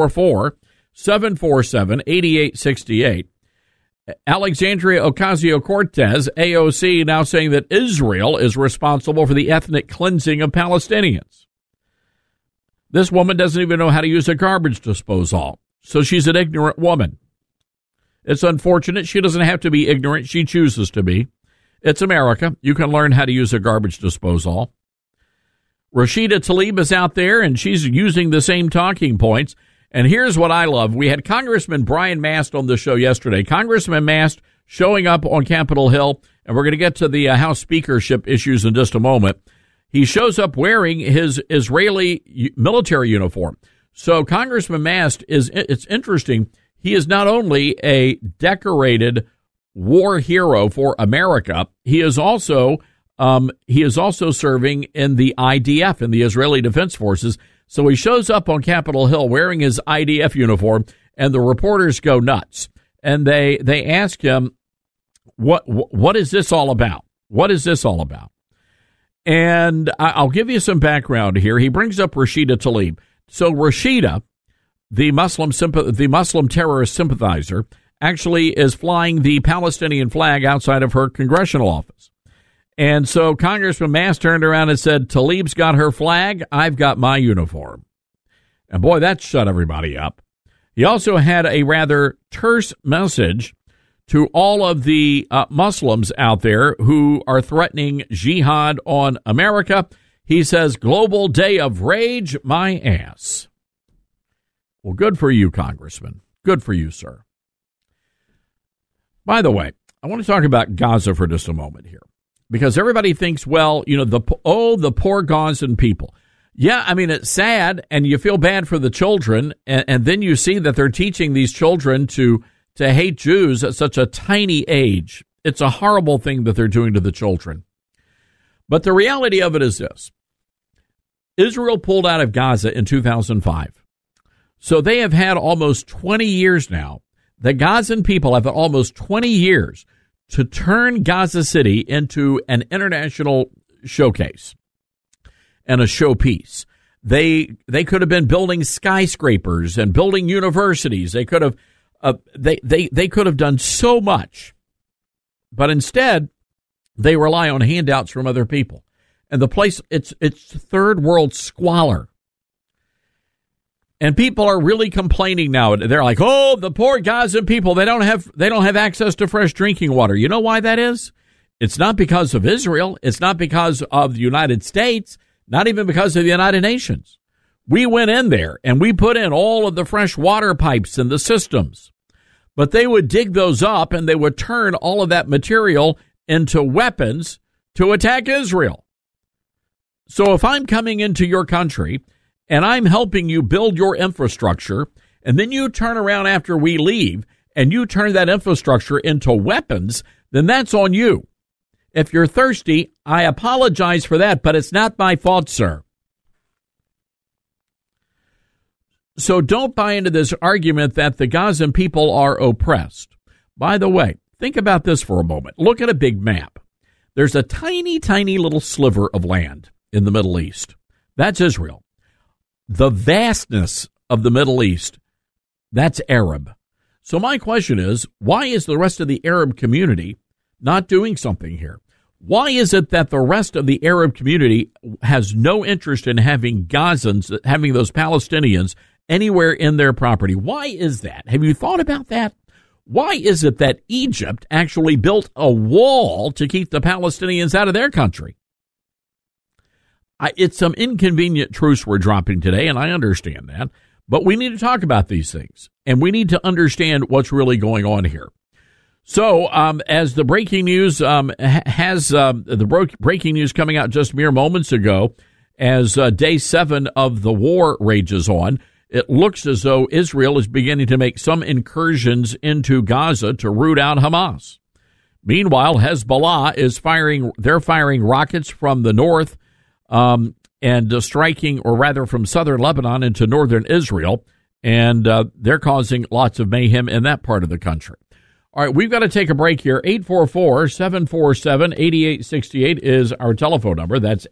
844-747-8868. Alexandria Ocasio-Cortez, AOC, now saying that Israel is responsible for the ethnic cleansing of Palestinians. This woman doesn't even know how to use a garbage disposal, so she's an ignorant woman. It's unfortunate. She doesn't have to be ignorant. She chooses to be. It's America. You can learn how to use a garbage disposal. Rashida Tlaib is out there, and she's using the same talking points. And here's what I love. We had Congressman Brian Mast on the show yesterday. Congressman Mast showing up on Capitol Hill, and we're going to get to the House speakership issues in just a moment. He shows up wearing his Israeli military uniform. So Congressman Mast it's interesting. He is not only a decorated war hero for America, he is also serving in the IDF, in the Israeli Defense Forces. So he shows up on Capitol Hill wearing his IDF uniform, and the reporters go nuts. And they ask him, what is this all about? What is this all about? And I'll give you some background here. He brings up Rashida Tlaib. So Rashida, the Muslim terrorist sympathizer, actually is flying the Palestinian flag outside of her congressional office. And so Congressman Mast turned around and said, Tlaib's got her flag, I've got my uniform. And boy, that shut everybody up. He also had a rather terse message to all of the Muslims out there who are threatening jihad on America. He says, global day of rage, my ass. Well, good for you, Congressman. Good for you, sir. By the way, I want to talk about Gaza for just a moment here, because everybody thinks, well, you know, the poor Gazan people. Yeah, I mean, it's sad, and you feel bad for the children, and then you see that they're teaching these children to hate Jews at such a tiny age. It's a horrible thing that they're doing to the children. But the reality of it is this. Israel pulled out of Gaza in 2005. So they have had almost 20 years now. The Gazan people have had almost 20 years to turn Gaza City into an international showcase and a showpiece. They could have been building skyscrapers and building universities. They could have they could have done so much, but instead they rely on handouts from other people. And the place, it's third world squalor. And people are really complaining now. They're like, "Oh, the poor Gazan people, they don't have access to fresh drinking water." You know why that is? It's not because of Israel. It's not because of the United States, not even because of the United Nations. We went in there and we put in all of the fresh water pipes and the systems. But they would dig those up and they would turn all of that material into weapons to attack Israel. So if I'm coming into your country and I'm helping you build your infrastructure, and then you turn around after we leave and you turn that infrastructure into weapons, then that's on you. If you're thirsty, I apologize for that, but it's not my fault, sir. So don't buy into this argument that the Gazan people are oppressed. By the way, think about this for a moment. Look at a big map. There's a tiny, tiny little sliver of land in the Middle East. That's Israel. The vastness of the Middle East, that's Arab. So my question is, why is the rest of the Arab community not doing something here? Why is it that the rest of the Arab community has no interest in having Gazans, having those Palestinians anywhere in their property? Why is that? Have you thought about that? Why is it that Egypt actually built a wall to keep the Palestinians out of their country? It's some inconvenient truths we're dropping today, and I understand that. But we need to talk about these things, and we need to understand what's really going on here. So, as the breaking news breaking news coming out just mere moments ago, as day 7 of the war rages on, it looks as though Israel is beginning to make some incursions into Gaza to root out Hamas. Meanwhile, Hezbollah is firing rockets from the north and striking, or rather from southern Lebanon into northern Israel, and they're causing lots of mayhem in that part of the country. All right, we've got to take a break here. 844-747-8868 is our telephone number. That's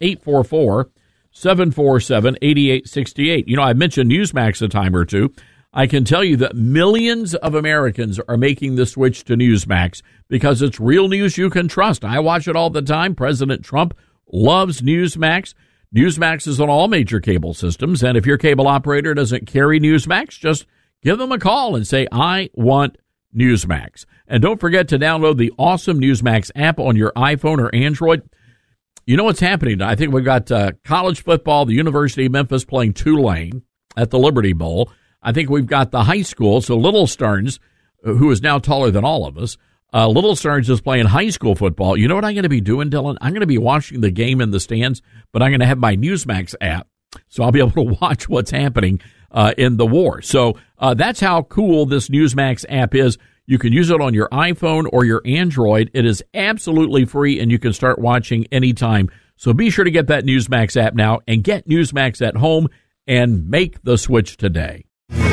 844-747-8868. You know, I mentioned Newsmax a time or two. I can tell you that millions of Americans are making the switch to Newsmax because it's real news you can trust. I watch it all the time. President Trump loves Newsmax. Newsmax is on all major cable systems, and if your cable operator doesn't carry Newsmax, just give them a call and say, I want Newsmax. And don't forget to download the awesome Newsmax app on your iPhone or Android. You know what's happening? I think we've got college football, the University of Memphis playing Tulane at the Liberty Bowl. I think we've got the high school, so Little Stearns, who is now taller than all of us, Little Stearns is playing high school football. You know what I'm going to be doing, Dylan? I'm going to be watching the game in the stands, but I'm going to have my Newsmax app, so I'll be able to watch what's happening in the war. So that's how cool this Newsmax app is. You can use it on your iPhone or your Android. It is absolutely free, and you can start watching anytime. So be sure to get that Newsmax app now and get Newsmax at home and make the switch today.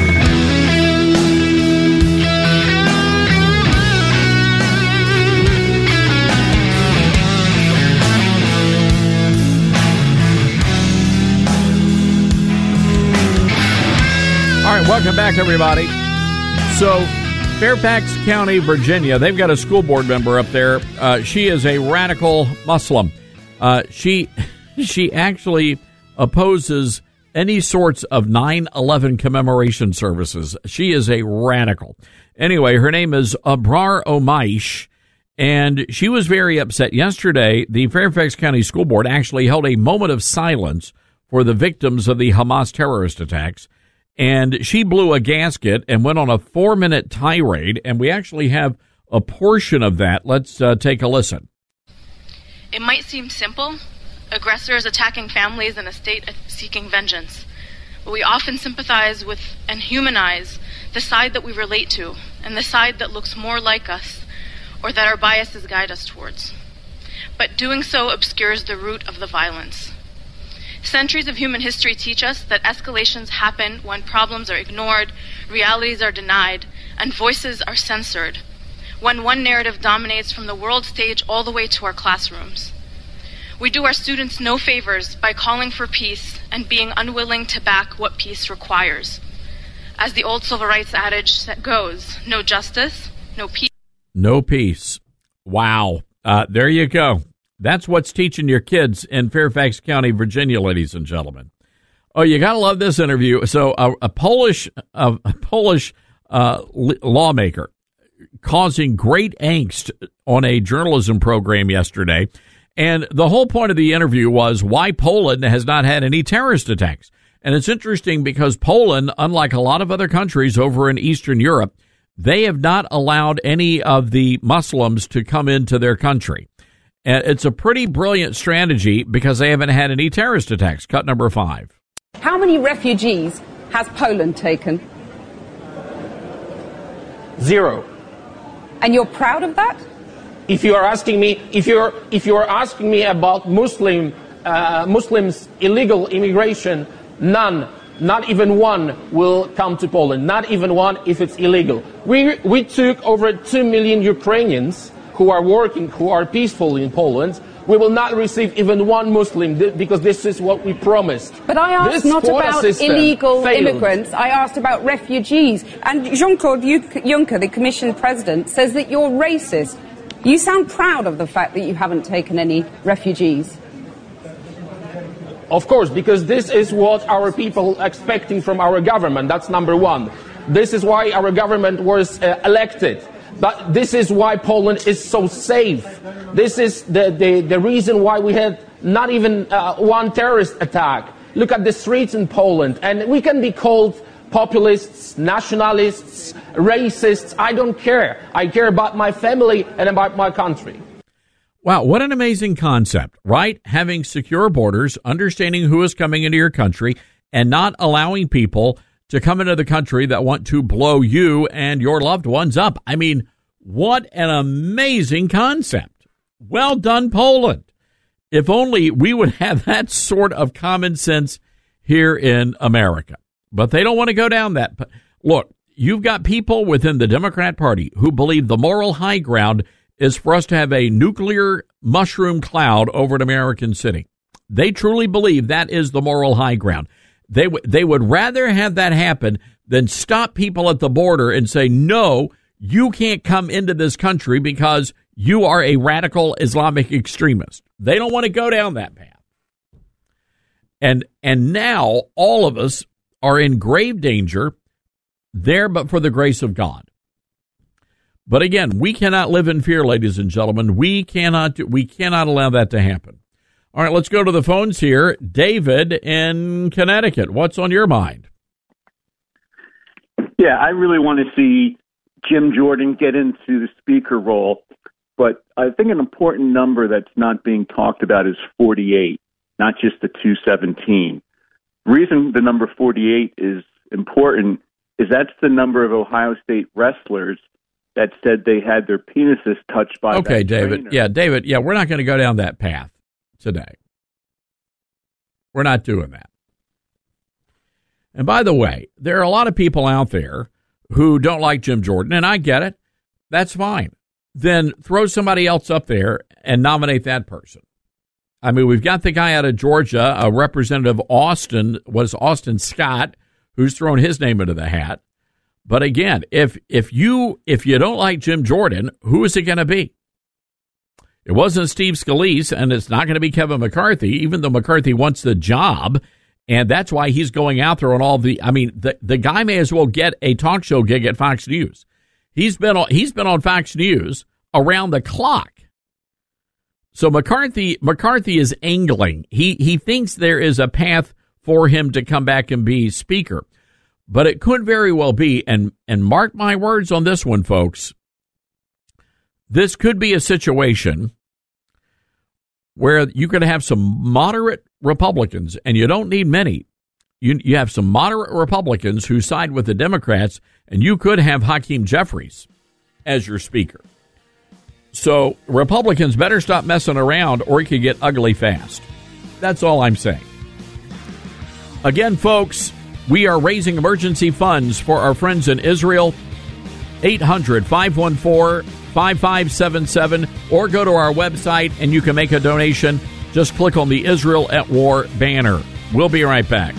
All right, welcome back, everybody. So, Fairfax County, Virginia, they've got a school board member up there. She is a radical Muslim. She actually opposes any sorts of 9/11 commemoration services. She is a radical. Anyway, her name is Abrar Omaish, and she was very upset. Yesterday, the Fairfax County School Board actually held a moment of silence for the victims of the Hamas terrorist attacks. And she blew a gasket and went on a 4-minute tirade, and we actually have a portion of that. Let's take a listen. It might seem simple, aggressors attacking families in a state seeking vengeance, but we often sympathize with and humanize the side that we relate to and the side that looks more like us or that our biases guide us towards. But doing so obscures the root of the violence. Centuries of human history teach us that escalations happen when problems are ignored, realities are denied, and voices are censored, when one narrative dominates from the world stage all the way to our classrooms. We do our students no favors by calling for peace and being unwilling to back what peace requires. As the old civil rights adage goes, no justice, no peace. No peace. Wow. There you go. That's what's teaching your kids in Fairfax County, Virginia, ladies and gentlemen. Oh, you got to love this interview. So a Polish lawmaker causing great angst on a journalism program yesterday. And the whole point of the interview was why Poland has not had any terrorist attacks. And it's interesting because Poland, unlike a lot of other countries over in Eastern Europe, they have not allowed any of the Muslims to come into their country. And it's a pretty brilliant strategy because they haven't had any terrorist attacks. Cut number 5. How many refugees has Poland taken? 0. And you're proud of that? If you are asking me, if you are asking me about Muslims illegal immigration, none, not even one, will come to Poland. Not even one if it's illegal. We took over 2 million Ukrainians who are working, who are peaceful in Poland. We will not receive even one Muslim because this is what we promised. But I asked not about illegal immigrants. I asked about refugees. And Jean-Claude Juncker, the Commission President, says that you're racist. You sound proud of the fact that you haven't taken any refugees. Of course, because this is what our people are expecting from our government. That's number one. This is why our government was elected. But this is why Poland is so safe. This is the reason why we had not even one terrorist attack. Look at the streets in Poland. And we can be called populists, nationalists, racists. I don't care. I care about my family and about my country. Wow, what an amazing concept, right? Having secure borders, understanding who is coming into your country, and not allowing people to come into the country that want to blow you and your loved ones up. I mean, what an amazing concept. Well done, Poland. If only we would have that sort of common sense here in America. But they don't want to go down that. Look, you've got people within the Democrat Party who believe the moral high ground is for us to have a nuclear mushroom cloud over an American city. They truly believe that is the moral high ground. They would rather have that happen than stop people at the border and say, no, you can't come into this country because you are a radical Islamic extremist. They don't want to go down that path. And now all of us are in grave danger there, but for the grace of God. But again, we cannot live in fear, ladies and gentlemen. We cannot allow that to happen. All right, let's go to the phones here. David in Connecticut, what's on your mind? Yeah, I really want to see Jim Jordan get into the speaker role, but I think an important number that's not being talked about is 48, not just the 217. The reason the number 48 is important is that's the number of Ohio State wrestlers that said they had their penises touched by Okay, David. Trainer. Yeah, David. Yeah, we're not going to go down that path today. We're not doing that. And by the way, there are a lot of people out there who don't like Jim Jordan, and I get it. That's fine. Then throw somebody else up there and nominate that person. I mean, we've got the guy out of Georgia, a Representative Austin Scott, who's thrown his name into the hat. But again, if you don't like Jim Jordan, who is it going to be? It wasn't Steve Scalise, and it's not going to be Kevin McCarthy, even though McCarthy wants the job, and that's why he's going out there on all the. I mean, the guy may as well get a talk show gig at Fox News. He's been on Fox News around the clock. So McCarthy is angling. He thinks there is a path for him to come back and be speaker. But it could very well be, and mark my words on this one, folks, this could be a situation where you could have some moderate Republicans, and you don't need many. You have some moderate Republicans who side with the Democrats, and you could have Hakeem Jeffries as your speaker. So Republicans better stop messing around, or it could get ugly fast. That's all I'm saying. Again, folks, we are raising emergency funds for our friends in Israel. 800-514-5577, or go to our website and you can make a donation. Just click on the Israel at War banner. We'll be right back.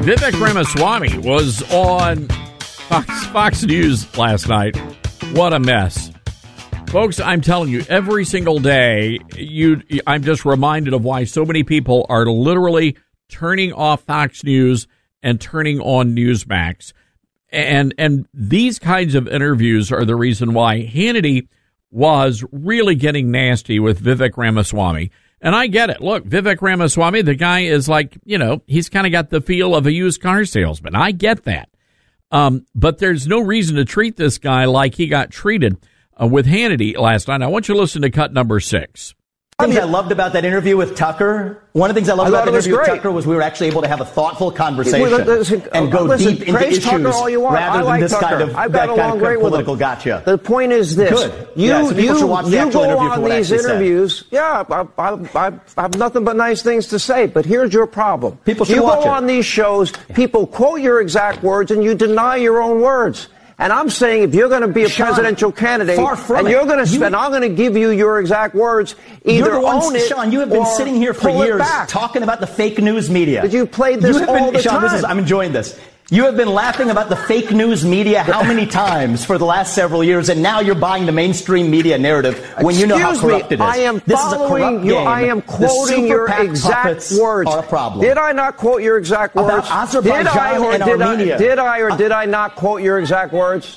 Vivek Ramaswamy was on Fox News last night. What a mess. Folks, I'm telling you, every single day, I'm just reminded of why so many people are literally turning off Fox News and turning on Newsmax. And these kinds of interviews are the reason why Hannity was really getting nasty with Vivek Ramaswamy. And I get it. Look, Vivek Ramaswamy, the guy is like, he's kind of got the feel of a used car salesman. I get that. But there's no reason to treat this guy like he got treated with Hannity last night. I want you to listen to cut number 6. One of the things I loved about that interview with Tucker, was we were actually able to have a thoughtful conversation and go deep into issues rather than this kind of political gotcha. The point is this. Good. You go on these interviews. Yeah, I have nothing but nice things to say, but here's your problem. People should watch it. You go on these shows, people quote your exact words, and you deny your own words. And I'm saying if you're going to be a presidential candidate and you're going to spend, I'm going to give you your exact words, either own it Sean, you have been sitting here for years talking about the fake news media. But you played this all the time. Sean, I'm enjoying this. You have been laughing about the fake news media how many times for the last several years, and now you're buying the mainstream media narrative when you know how corrupt it is. I am following you. I am quoting your exact words. Are a problem. Did I not quote your exact words? About Azerbaijan and Armenia. Did I not quote your exact words?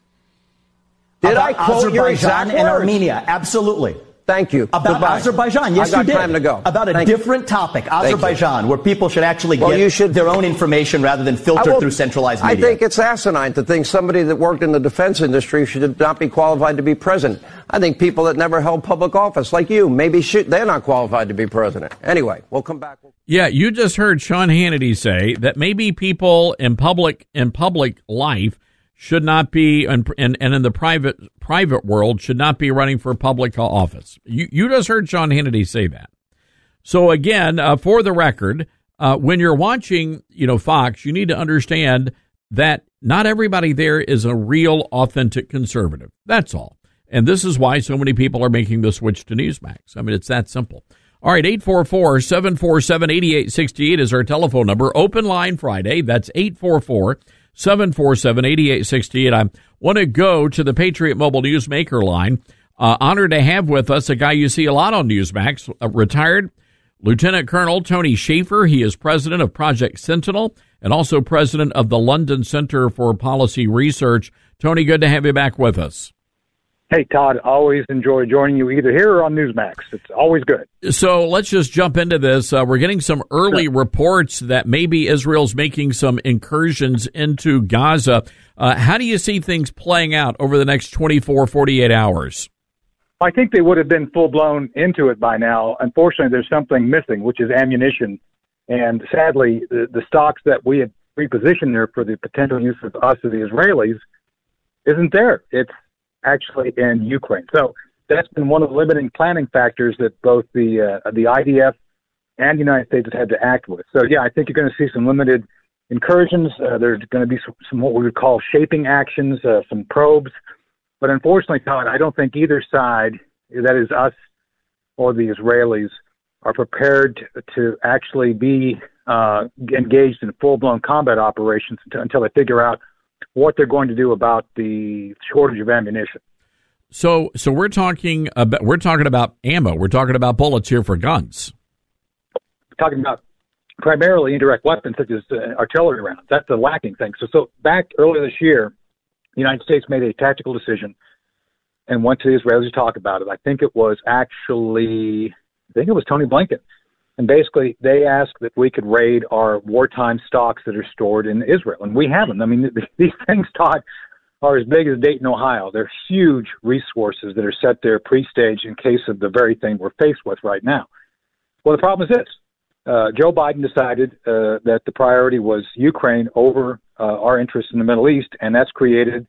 Did I quote your exact words? And Armenia, absolutely. Thank you. About Azerbaijan, yes, you did. Time to go. About a different topic, Azerbaijan, where people should actually get their own information rather than filter through centralized media. I think it's asinine to think somebody that worked in the defense industry should not be qualified to be president. I think people that never held public office, like you, they're not qualified to be president. Anyway, we'll come back. Yeah, you just heard Sean Hannity say that maybe people in public life should not be, and in the private world, should not be running for public office. You just heard Sean Hannity say that. So again, for the record, when you're watching, Fox, you need to understand that not everybody there is a real, authentic conservative. That's all. And this is why so many people are making the switch to Newsmax. I mean, it's that simple. All right, 844-747-8868 is our telephone number. Open line Friday. That's 844-747-8868. I want to go to the Patriot Mobile Newsmaker line. Honored to have with us a guy you see a lot on Newsmax, retired Lieutenant Colonel Tony Shaffer. He is president of Project Sentinel and also president of the London Center for Policy Research. Tony, good to have you back with us. Hey, Todd, always enjoy joining you either here or on Newsmax. It's always good. So let's just jump into this. We're getting some early reports that maybe Israel's making some incursions into Gaza. How do you see things playing out over the next 24, 48 hours? I think they would have been full-blown into it by now. Unfortunately, there's something missing, which is ammunition. And sadly, the stocks that we had repositioned there for the potential use of us or the Israelis isn't there. It's actually in Ukraine. So that's been one of the limiting planning factors that both the IDF and the United States have had to act with. So, yeah, I think you're going to see some limited incursions. There's going to be some what we would call shaping actions, some probes. But unfortunately, Todd, I don't think either side, that is us or the Israelis, are prepared to actually be engaged in full-blown combat operations until they figure out what they're going to do about the shortage of ammunition. So we're talking about ammo. We're talking about bullets here for guns. We're talking about primarily indirect weapons such as artillery rounds. That's the lacking thing. So back earlier this year, the United States made a tactical decision and went to the Israelis to talk about it. I think it was Tony Blinken. And basically, they asked that we could raid our wartime stocks that are stored in Israel. And we have them. I mean, these things, Todd, are as big as Dayton, Ohio. They're huge resources that are set there pre-staged in case of the very thing we're faced with right now. Well, the problem is this. Joe Biden decided that the priority was Ukraine over our interests in the Middle East, and that's created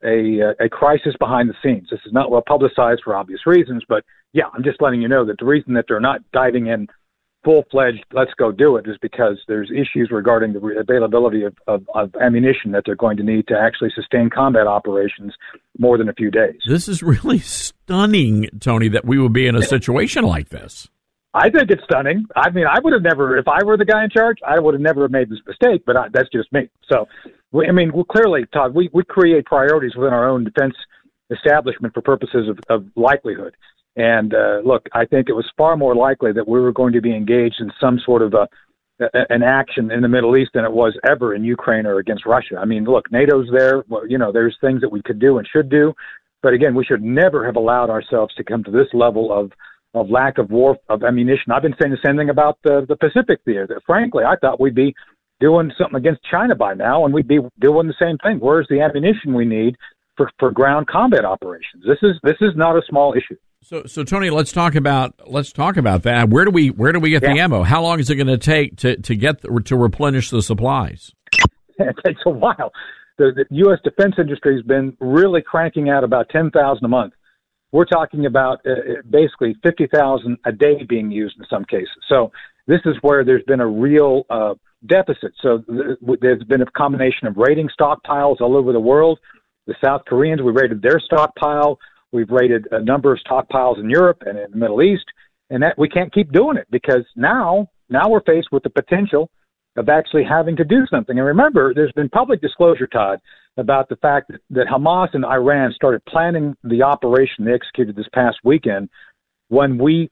a crisis behind the scenes. This is not well publicized for obvious reasons, but, yeah, I'm just letting you know that the reason that they're not diving in full-fledged, let's go do it, is because there's issues regarding the availability of ammunition that they're going to need to actually sustain combat operations more than a few days. This is really stunning, Tony, that we would be in a situation like this. I think it's stunning. I mean, I would have never, if I were the guy in charge, I would have never made this mistake, but that's just me. So, clearly, Todd, we create priorities within our own defense establishment for purposes of likelihood. And look, I think it was far more likely that we were going to be engaged in some sort of an action in the Middle East than it was ever in Ukraine or against Russia. I mean, look, NATO's there. Well, there's things that we could do and should do. But again, we should never have allowed ourselves to come to this level of lack of ammunition. I've been saying the same thing about the Pacific theater. Frankly, I thought we'd be doing something against China by now, and we'd be doing the same thing. Where's the ammunition we need for ground combat operations? This is not a small issue. So Tony, let's talk about that. Where do we get the ammo? How long is it going to take to replenish the supplies? It takes a while. The U.S. defense industry has been really cranking out about 10,000 a month. We're talking about basically 50,000 a day being used in some cases. So this is where there's been a real deficit. So there's been a combination of raiding stockpiles all over the world. The South Koreans, we raided their stockpile. We've raided a number of stockpiles in Europe and in the Middle East. And that we can't keep doing it because now we're faced with the potential of actually having to do something. And remember, there's been public disclosure, Todd, about the fact that Hamas and Iran started planning the operation they executed this past weekend when we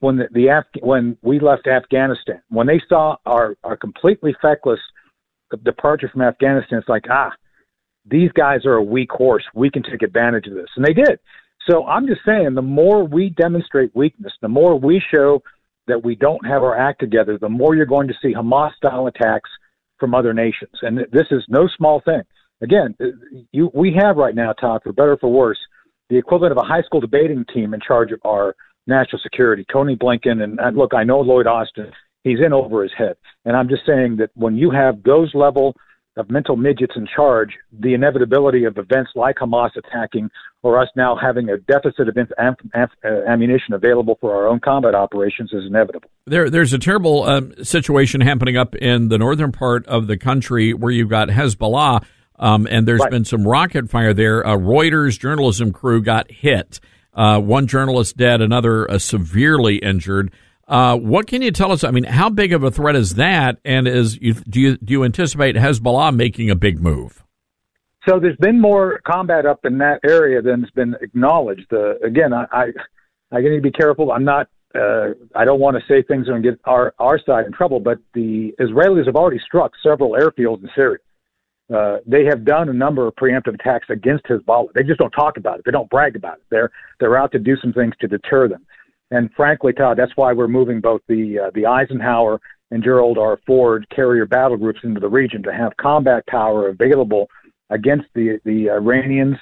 left Afghanistan. When they saw our completely feckless departure from Afghanistan, it's like, these guys are a weak horse. We can take advantage of this. And they did. So I'm just saying, the more we demonstrate weakness, the more we show that we don't have our act together, the more you're going to see Hamas-style attacks from other nations. And this is no small thing. Again, we have right now, Todd, for better or for worse, the equivalent of a high school debating team in charge of our national security, Tony Blinken. And look, I know Lloyd Austin, he's in over his head. And I'm just saying that when you have those level of mental midgets in charge, the inevitability of events like Hamas attacking or us now having a deficit of ammunition available for our own combat operations is inevitable. There's a terrible situation happening up in the northern part of the country where you've got Hezbollah, and there's been some rocket fire there. A Reuters journalism crew got hit. One journalist dead, another severely injured. What can you tell us? I mean, how big of a threat is that? And do you anticipate Hezbollah making a big move? So there's been more combat up in that area than has been acknowledged. Again, I need to be careful. I'm not. I don't want to say things that are going to get our side in trouble. But the Israelis have already struck several airfields in Syria. They have done a number of preemptive attacks against Hezbollah. They just don't talk about it. They don't brag about it. They're out to do some things to deter them. And frankly, Todd, that's why we're moving both the Eisenhower and Gerald R. Ford carrier battle groups into the region to have combat power available against the Iranians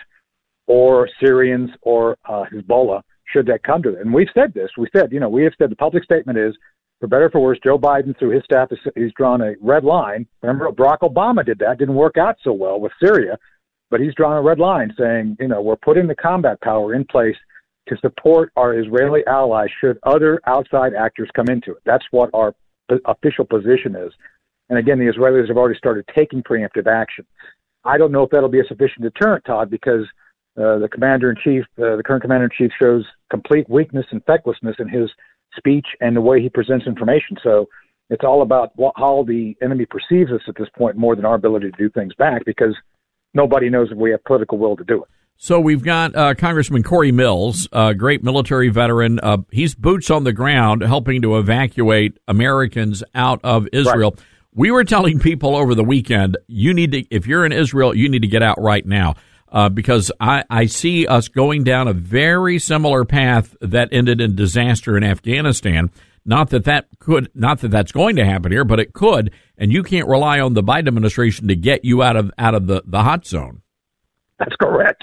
or Syrians or Hezbollah, should that come to it. And we've said this. We have said the public statement is, for better or for worse, Joe Biden, through his staff, he's drawn a red line. Remember, Barack Obama did that. Didn't work out so well with Syria. But he's drawn a red line saying, we're putting the combat power in place to support our Israeli allies should other outside actors come into it. That's what our official position is. And again, the Israelis have already started taking preemptive action. I don't know if that'll be a sufficient deterrent, Todd, because the commander-in-chief, the current commander-in-chief, shows complete weakness and fecklessness in his speech and the way he presents information. So it's all about how the enemy perceives us at this point more than our ability to do things back, because nobody knows if we have political will to do it. So we've got Congressman Corey Mills, a great military veteran. He's boots on the ground helping to evacuate Americans out of Israel. Right. We were telling people over the weekend, if you're in Israel, you need to get out right now, because I see us going down a very similar path that ended in disaster in Afghanistan. Not that that's going to happen here, but it could. And you can't rely on the Biden administration to get you out of the hot zone. That's correct.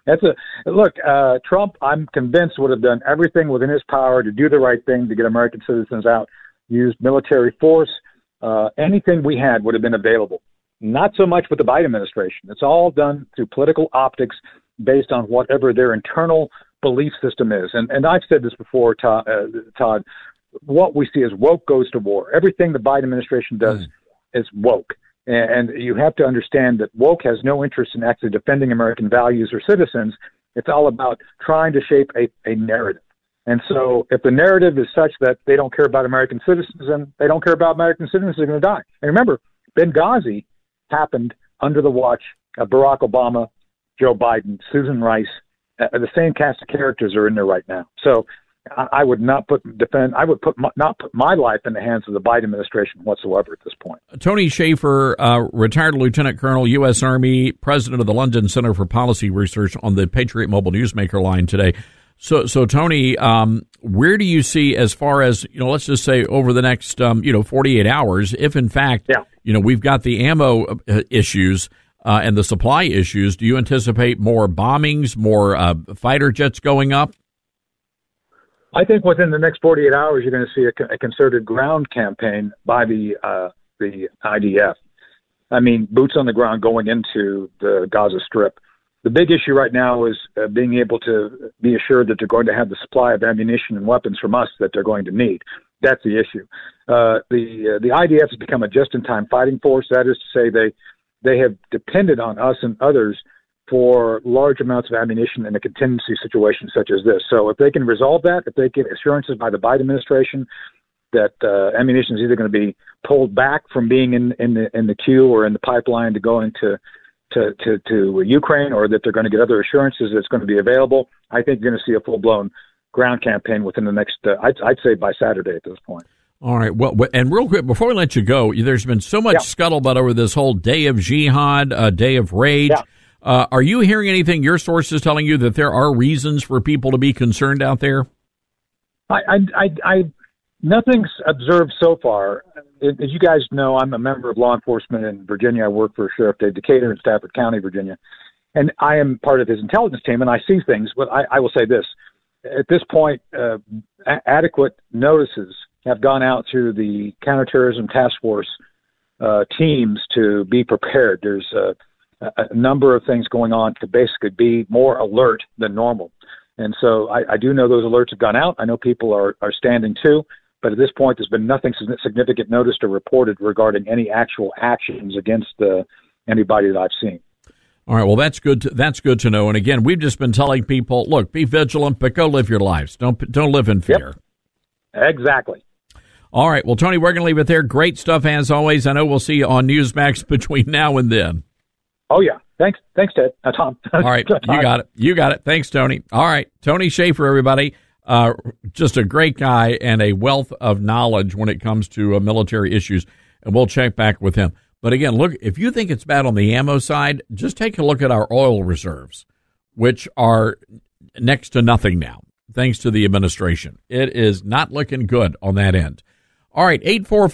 Trump, I'm convinced, would have done everything within his power to do the right thing, to get American citizens out, used military force. Anything we had would have been available. Not so much with the Biden administration. It's all done through political optics based on whatever their internal belief system is. And I've said this before, Todd, what we see is woke goes to war. Everything the Biden administration does is woke. And you have to understand that woke has no interest in actually defending American values or citizens. It's all about trying to shape a narrative. And so if the narrative is such that they don't care about American citizens, then they don't care about American citizens, they're going to die. And remember, Benghazi happened under the watch of Barack Obama, Joe Biden, Susan Rice. The same cast of characters are in there right now. So I would not put my life in the hands of the Biden administration whatsoever at this point. Tony Shaffer, retired Lieutenant Colonel, U.S. Army, president of the London Center for Policy Research, on the Patriot Mobile Newsmaker line today. So Tony, where do you see, as far as, let's just say over the next 48 hours, if in fact we've got the ammo issues and the supply issues, do you anticipate more bombings, more fighter jets going up? I think within the next 48 hours, you're going to see a concerted ground campaign by the IDF. I mean, boots on the ground going into the Gaza Strip. The big issue right now is being able to be assured that they're going to have the supply of ammunition and weapons from us that they're going to need. That's the issue. The IDF has become a just-in-time fighting force. That is to say, they have depended on us and others for large amounts of ammunition in a contingency situation such as this. So if they can resolve that, if they get assurances by the Biden administration that ammunition is either going to be pulled back from being in the queue or in the pipeline to go into to Ukraine, or that they're going to get other assurances that it's going to be available, I think you're going to see a full-blown ground campaign within the next, I'd say by Saturday at this point. All right. Well, and real quick, before we let you go, there's been so much scuttlebutt over this whole day of jihad, day of rage. Yeah. Are you hearing anything, your sources telling you that there are reasons for people to be concerned out there? Nothing's observed so far. As you guys know, I'm a member of law enforcement in Virginia. I work for Sheriff Dave Decatur in Stafford County, Virginia. And I am part of his intelligence team, and I see things. But I will say this. At this point, adequate notices have gone out to the counterterrorism task force teams to be prepared. There's a number of things going on to basically be more alert than normal. And so I do know those alerts have gone out. I know people are standing to, but at this point, there's been nothing significant noticed or reported regarding any actual actions against anybody that I've seen. All right. Well, that's good. That's good to know. And again, we've just been telling people, look, be vigilant, but go live your lives. Don't live in fear. Yep. Exactly. All right. Well, Tony, we're going to leave it there. Great stuff as always. I know we'll see you on Newsmax between now and then. Oh, yeah. Thanks, Ted. Tom. All right. You got it. Thanks, Tony. All right. Tony Shaffer, everybody. Just a great guy and a wealth of knowledge when it comes to military issues. And we'll check back with him. But again, look, if you think it's bad on the ammo side, just take a look at our oil reserves, which are next to nothing now, thanks to the administration. It is not looking good on that end. All right,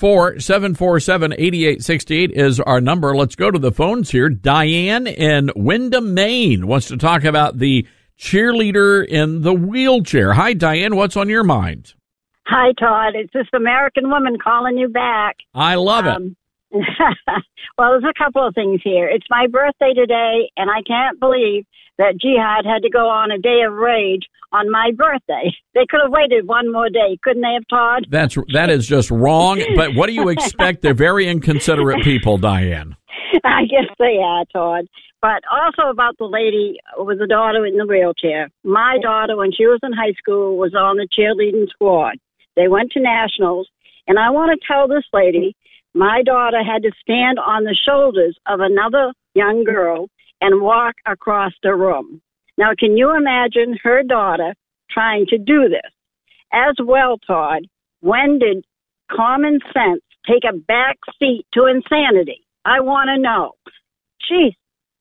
844-747-8868 is our number. Let's go to the phones here. Diane in Windham, Maine wants to talk about the cheerleader in the wheelchair. Hi, Diane. What's on your mind? Hi, Todd. It's this American woman calling you back. I love it. Well, there's a couple of things here. It's my birthday today, and I can't believe that Jihad had to go on a day of rage on my birthday. They could have waited one more day, couldn't they have, Todd? That is just wrong. But what do you expect? They're very inconsiderate people, Diane. I guess they are, Todd. But also about the lady with the daughter in the wheelchair. My daughter, when she was in high school, was on the cheerleading squad. They went to nationals, and I want to tell this lady, my daughter had to stand on the shoulders of another young girl and walk across the room. Now, can you imagine her daughter trying to do this? As well, Todd, when did common sense take a back seat to insanity? I want to know. Jeez.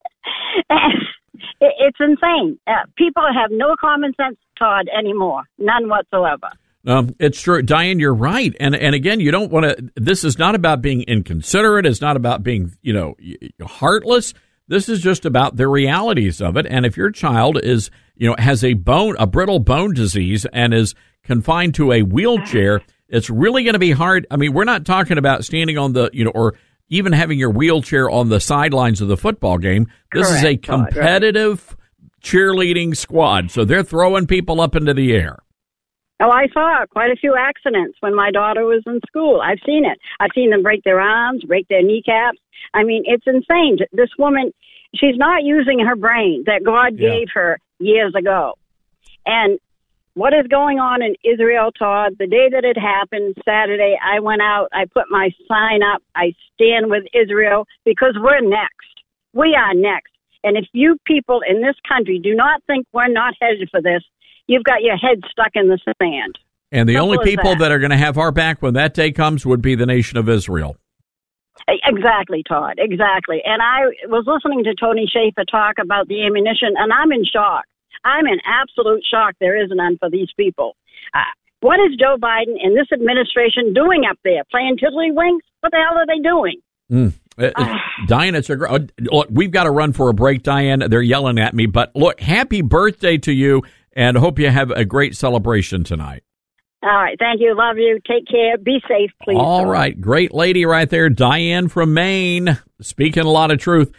It's insane. People have no common sense, Todd, anymore. None whatsoever. It's true. Diane, you're right. And again, you don't want to, this is not about being inconsiderate. It's not about being, heartless. This is just about the realities of it. And if your child is, has a brittle bone disease and is confined to a wheelchair, it's really going to be hard. I mean, we're not talking about standing on the, or even having your wheelchair on the sidelines of the football game. This is a competitive cheerleading squad. So they're throwing people up into the air. Oh, I saw quite a few accidents when my daughter was in school. I've seen it. I've seen them break their arms, break their kneecaps. I mean, it's insane. This woman, she's not using her brain that God gave her years ago. And what is going on in Israel, Todd? The day that it happened, Saturday, I went out, I put my sign up, I stand with Israel because we're next. We are next. And if you people in this country do not think we're not headed for this, you've got your head stuck in the sand. And the only people that are going to have our back when that day comes would be the nation of Israel. Exactly, Todd, exactly. And I was listening to Tony Schaefer talk about the ammunition, and I'm in shock. I'm in absolute shock. There is none for these people. What is Joe Biden and this administration doing up there? Playing tiddlywinks? What the hell are they doing? Diane, look, we've got to run for a break, Diane. They're yelling at me. But look, happy birthday to you, and hope you have a great celebration tonight. All right. Thank you. Love you. Take care. Be safe, please. All right. Great lady right there. Diane from Maine. Speaking a lot of truth.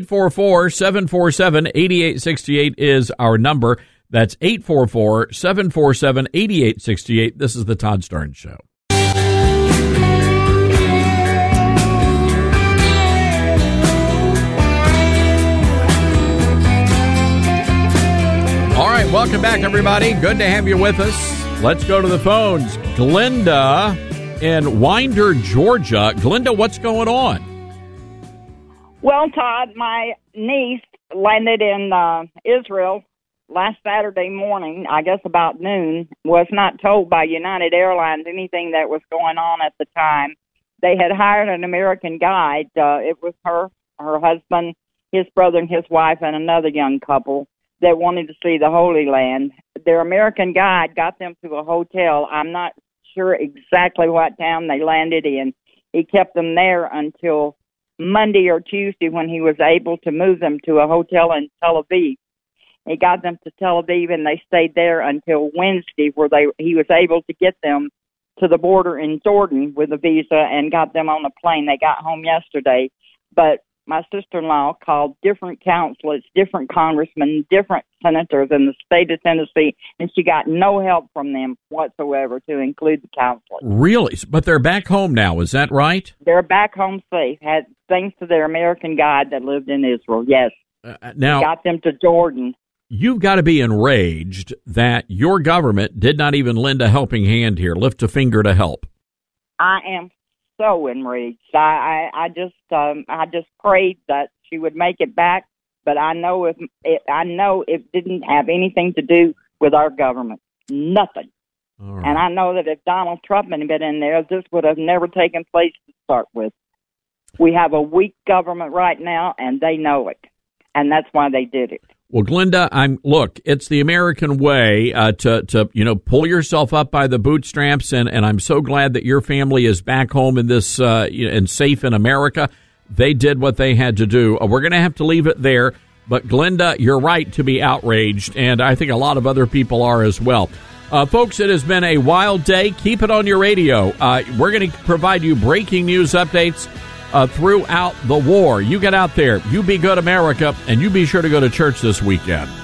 844-747-8868 is our number. That's 844-747-8868. This is the Todd Starnes Show. All right. Welcome back, everybody. Good to have you with us. Let's go to the phones. Glenda in Winder, Georgia. Glenda, what's going on? Well, Todd, my niece landed in Israel last Saturday morning, I guess about noon, was not told by United Airlines anything that was going on at the time. They had hired an American guide. It was her husband, his brother and his wife, and another young couple that wanted to see the Holy Land. Their American guide got them to a hotel. I'm not sure exactly what town they landed in. He kept them there until Monday or Tuesday when he was able to move them to a hotel in Tel Aviv. He got them to Tel Aviv, and they stayed there until Wednesday, where he was able to get them to the border in Jordan with a visa and got them on a plane. They got home yesterday. But my sister-in-law called different councilors, different congressmen, different senators in the state of Tennessee, and she got no help from them whatsoever, to include the councilors. Really? But they're back home now, is that right? They're back home safe, thanks to their American guide that lived in Israel, yes. Now, got them to Jordan. You've got to be enraged that your government did not even lend a helping hand here, lift a finger to help. I am so enraged. I just prayed that she would make it back, but I know it didn't have anything to do with our government. Nothing. Right. And I know that if Donald Trump had been in there, this would have never taken place to start with. We have a weak government right now, and they know it, and that's why they did it. Well, Glenda, look, it's the American way to pull yourself up by the bootstraps, and I'm so glad that your family is back home in this and safe in America. They did what they had to do. We're going to have to leave it there, but Glenda, you're right to be outraged, and I think a lot of other people are as well. Folks, it has been a wild day. Keep it on your radio. We're going to provide you breaking news updates throughout the war. You get out there, you be good, America, and you be sure to go to church this weekend.